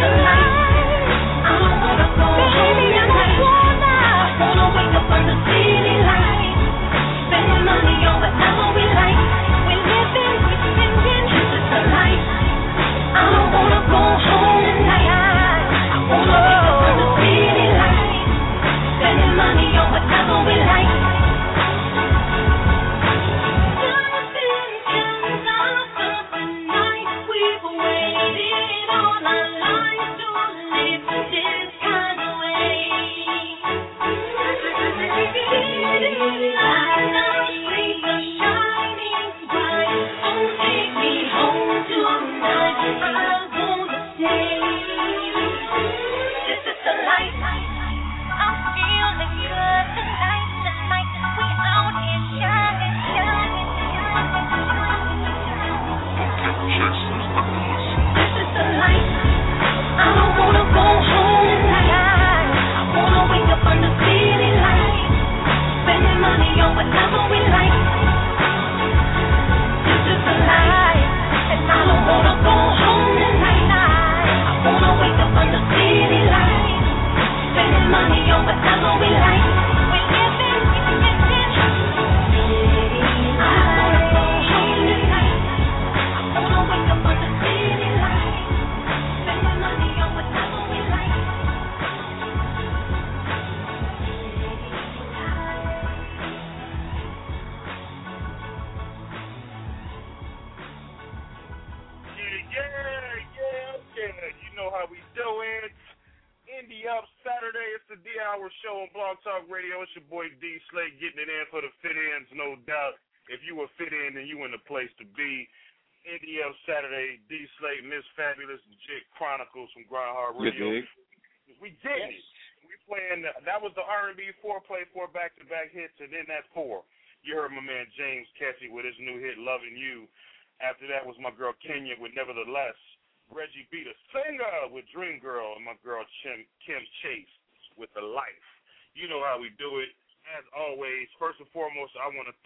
I don't wanna go home tonight. I wanna wake up on the city lights, spending money on whatever we like. We living, we singing. This is the life. I don't wanna go home tonight. I wanna wake up on the city lights, spending money on whatever we like. Whatever we like.
Indie Up Saturday. It's the D-Hour Show on Blog Talk Radio. It's your boy D Slate getting it in for the fit-ins, no doubt. If you were fit in, then you in the place to be. Indie Up Saturday, D Slate, Miss Fabulous, Jit Chronicles from Grindhard Radio. We did it. We playing, that was the R&B foreplay, 4 back-to-back hits, and then that 4. You heard my man James Kessie with his new hit, Loving You. After that was my girl Kenya with Nevertheless. Reggie B, the singer, with Dream Girl, and my girl Kim Chase with The Life. You know how we do it. As always, first and foremost, I want to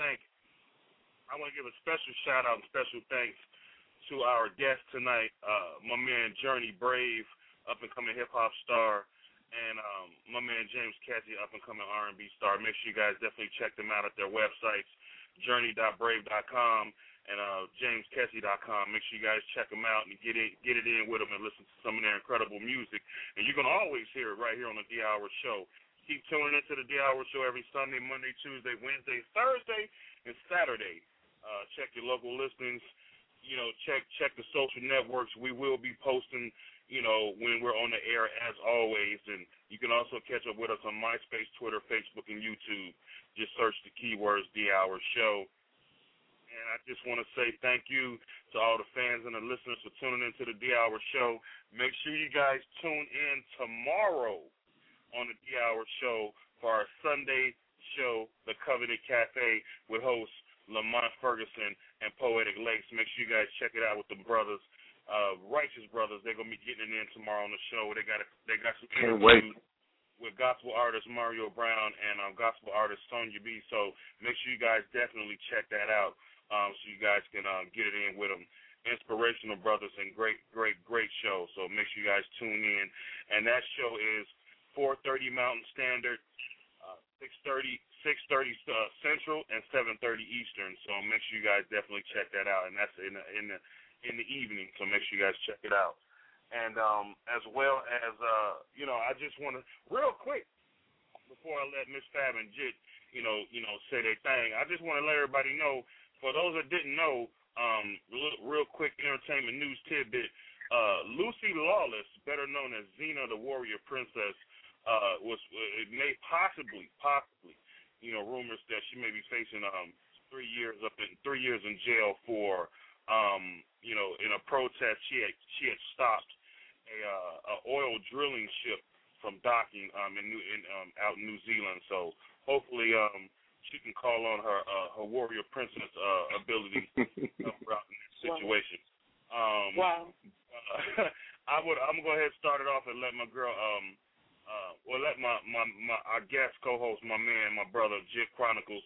give a special shout-out and special thanks to our guest tonight, my man Journey Brave, up-and-coming hip-hop star, and my man James Kessie, up-and-coming R&B star. Make sure you guys definitely check them out at their websites, journey.brave.com and jameskessie.com. Make sure you guys check them out and get it in with them and listen to some of their incredible music. And you can always hear it right here on the D-Hour Show. Keep tuning into the D-Hour Show every Sunday, Monday, Tuesday, Wednesday, Thursday, and Saturday. Check your local listings. You know, check the social networks. We will be posting, you know, when we're on the air as always. And you can also catch up with us on MySpace, Twitter, Facebook, and YouTube. Just search the keywords D-Hour Show. And I just want to say thank you to all the fans and the listeners for tuning into the D-Hour Show. Make sure you guys tune in tomorrow on the D-Hour Show for our Sunday show, The Covenant Cafe, with hosts Lamont Ferguson and Poetic Lakes. Make sure you guys check it out with the brothers, Righteous Brothers. They're gonna be getting it in tomorrow on the show. They got some interviews with gospel artist Mario Brown and gospel artist Sonya B. So make sure you guys definitely check that out, so you guys can get it in with them. Inspirational brothers and great show. So make sure you guys tune in. And that show is 4:30 Mountain Standard, 6:30 Central, and 7:30 Eastern. So make sure you guys definitely check that out. And that's in the evening. So make sure you guys check it out. And as well as you know, I just want to real quick before I let Miss Fab and Jit, you know, say their thing. I just want to let everybody know. For those that didn't know, real quick entertainment news tidbit. Lucy Lawless, better known as Xena the Warrior Princess, may possibly, you know, rumors that she may be facing 3 years in jail for, you know, in a protest she had stopped a oil drilling ship from docking out in New Zealand. So hopefully she can call on her warrior princess ability to help her out in this situation.
Wow.
I'm gonna go ahead and start it off and let my girl let our guest co-host, my man, my brother, Jit Chronicles.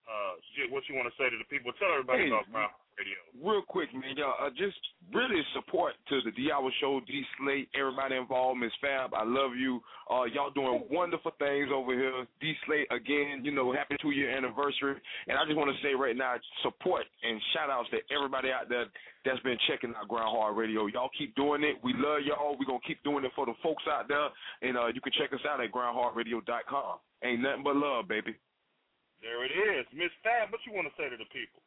Jit, what you want to say to the people? Tell everybody about Brown Radio.
Real quick, man, y'all, just really support to the D-Hour Show, D Slate, everybody involved, Miss Fab, I love you. Y'all doing wonderful things over here. D Slate, again, you know, happy 2-year anniversary. And I just want to say right now, support and shout-outs to everybody out there that's been checking out Grindhard Radio. Y'all keep doing it. We love y'all. We're going to keep doing it for the folks out there. And you can check us out at grindhardradio.com. Ain't nothing but love, baby.
There it is. Miss Fab, what you want to say to the people?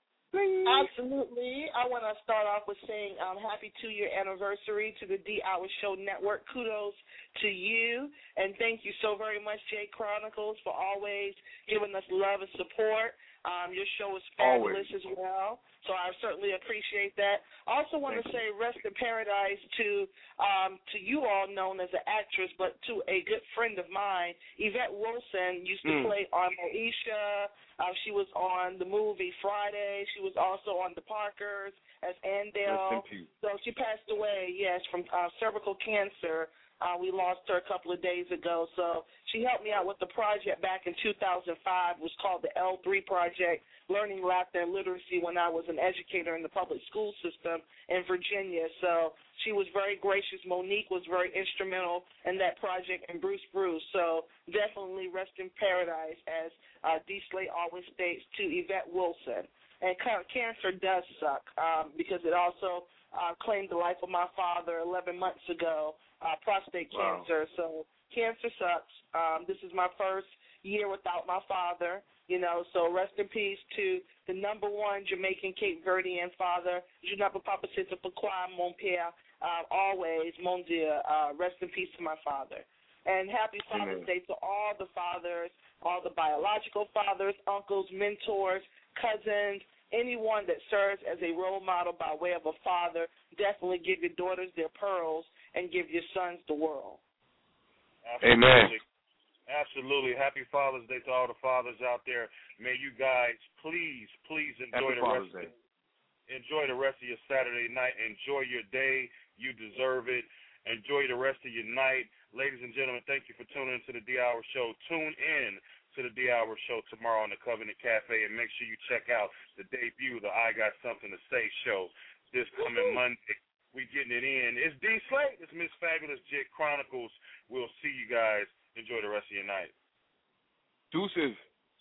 Absolutely. I want to start off with saying happy 2-year anniversary to the D-Hour Show Network. Kudos to you, and thank you so very much, Jay Chronicles, for always giving us love and support. Your show is fabulous as well, so I certainly appreciate that. I also want to say rest in paradise to you all known as an actress, but to a good friend of mine, Yvette Wilson, used to play on Moesha. She was on the movie Friday. She was also on The Parkers as Andale. So she passed away, yes, from cervical cancer. We lost her a couple of days ago. So she helped me out with the project back in 2005. It was called the L3 Project, Learning Laughter and Literacy, when I was an educator in the public school system in Virginia. So she was very gracious. Monique was very instrumental in that project, and Bruce. So definitely rest in paradise, as D. Slate always states, to Yvette Wilson. And cancer does suck because it also claimed the life of my father 11 months ago, prostate cancer. So cancer sucks. This is my first year without my father, you know, so rest in peace to the #1 Jamaican Cape Verdean father, Je n'ai pas passé pourquoi mon père, always, mon Dieu, rest in peace to my father. And happy Father's Day to all the fathers, all the biological fathers, uncles, mentors, cousins, anyone that serves as a role model by way of a father. Definitely give your daughters their pearls and give your sons the world.
Absolutely.
Amen.
Absolutely. Happy Father's Day to all the fathers out there. May you guys please enjoy enjoy the rest of your Saturday night. Enjoy your day. You deserve it. Enjoy the rest of your night. Ladies and gentlemen, thank you for tuning into the D-Hour Show. Tune in to the D-Hour Show tomorrow on the Covenant Cafe, and make sure you check out the debut, the I Got Something to Say show this coming Monday. We getting it in. It's D Slate. It's Miss Fabulous Jit Chronicles. We'll see you guys. Enjoy the rest of your night.
Deuces.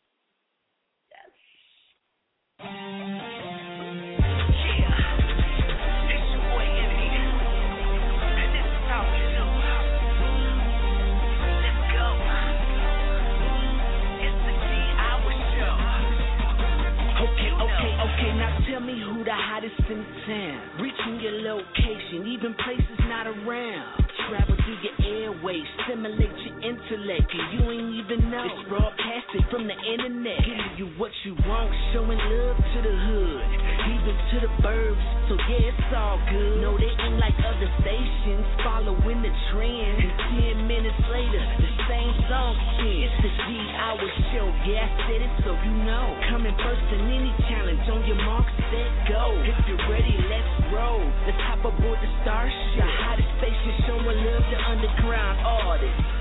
Okay, now tell me who the hottest in town. Reaching your location, even places not around. Travel through your airways, stimulate your intellect, and you ain't even know. It's broadcasted from the internet, giving you what you want, showing love to the hood, even to the burbs. So yeah, it's all good. No, they ain't like other stations, following the trend. And 10 minutes later, the same song again. It's the D-Hour Show, yeah, I said it so you know. Coming first in any challenge, on your mark, set, go. If you're ready, let's roll. Let's hop aboard the Starship, the hottest station showing love to underground artists.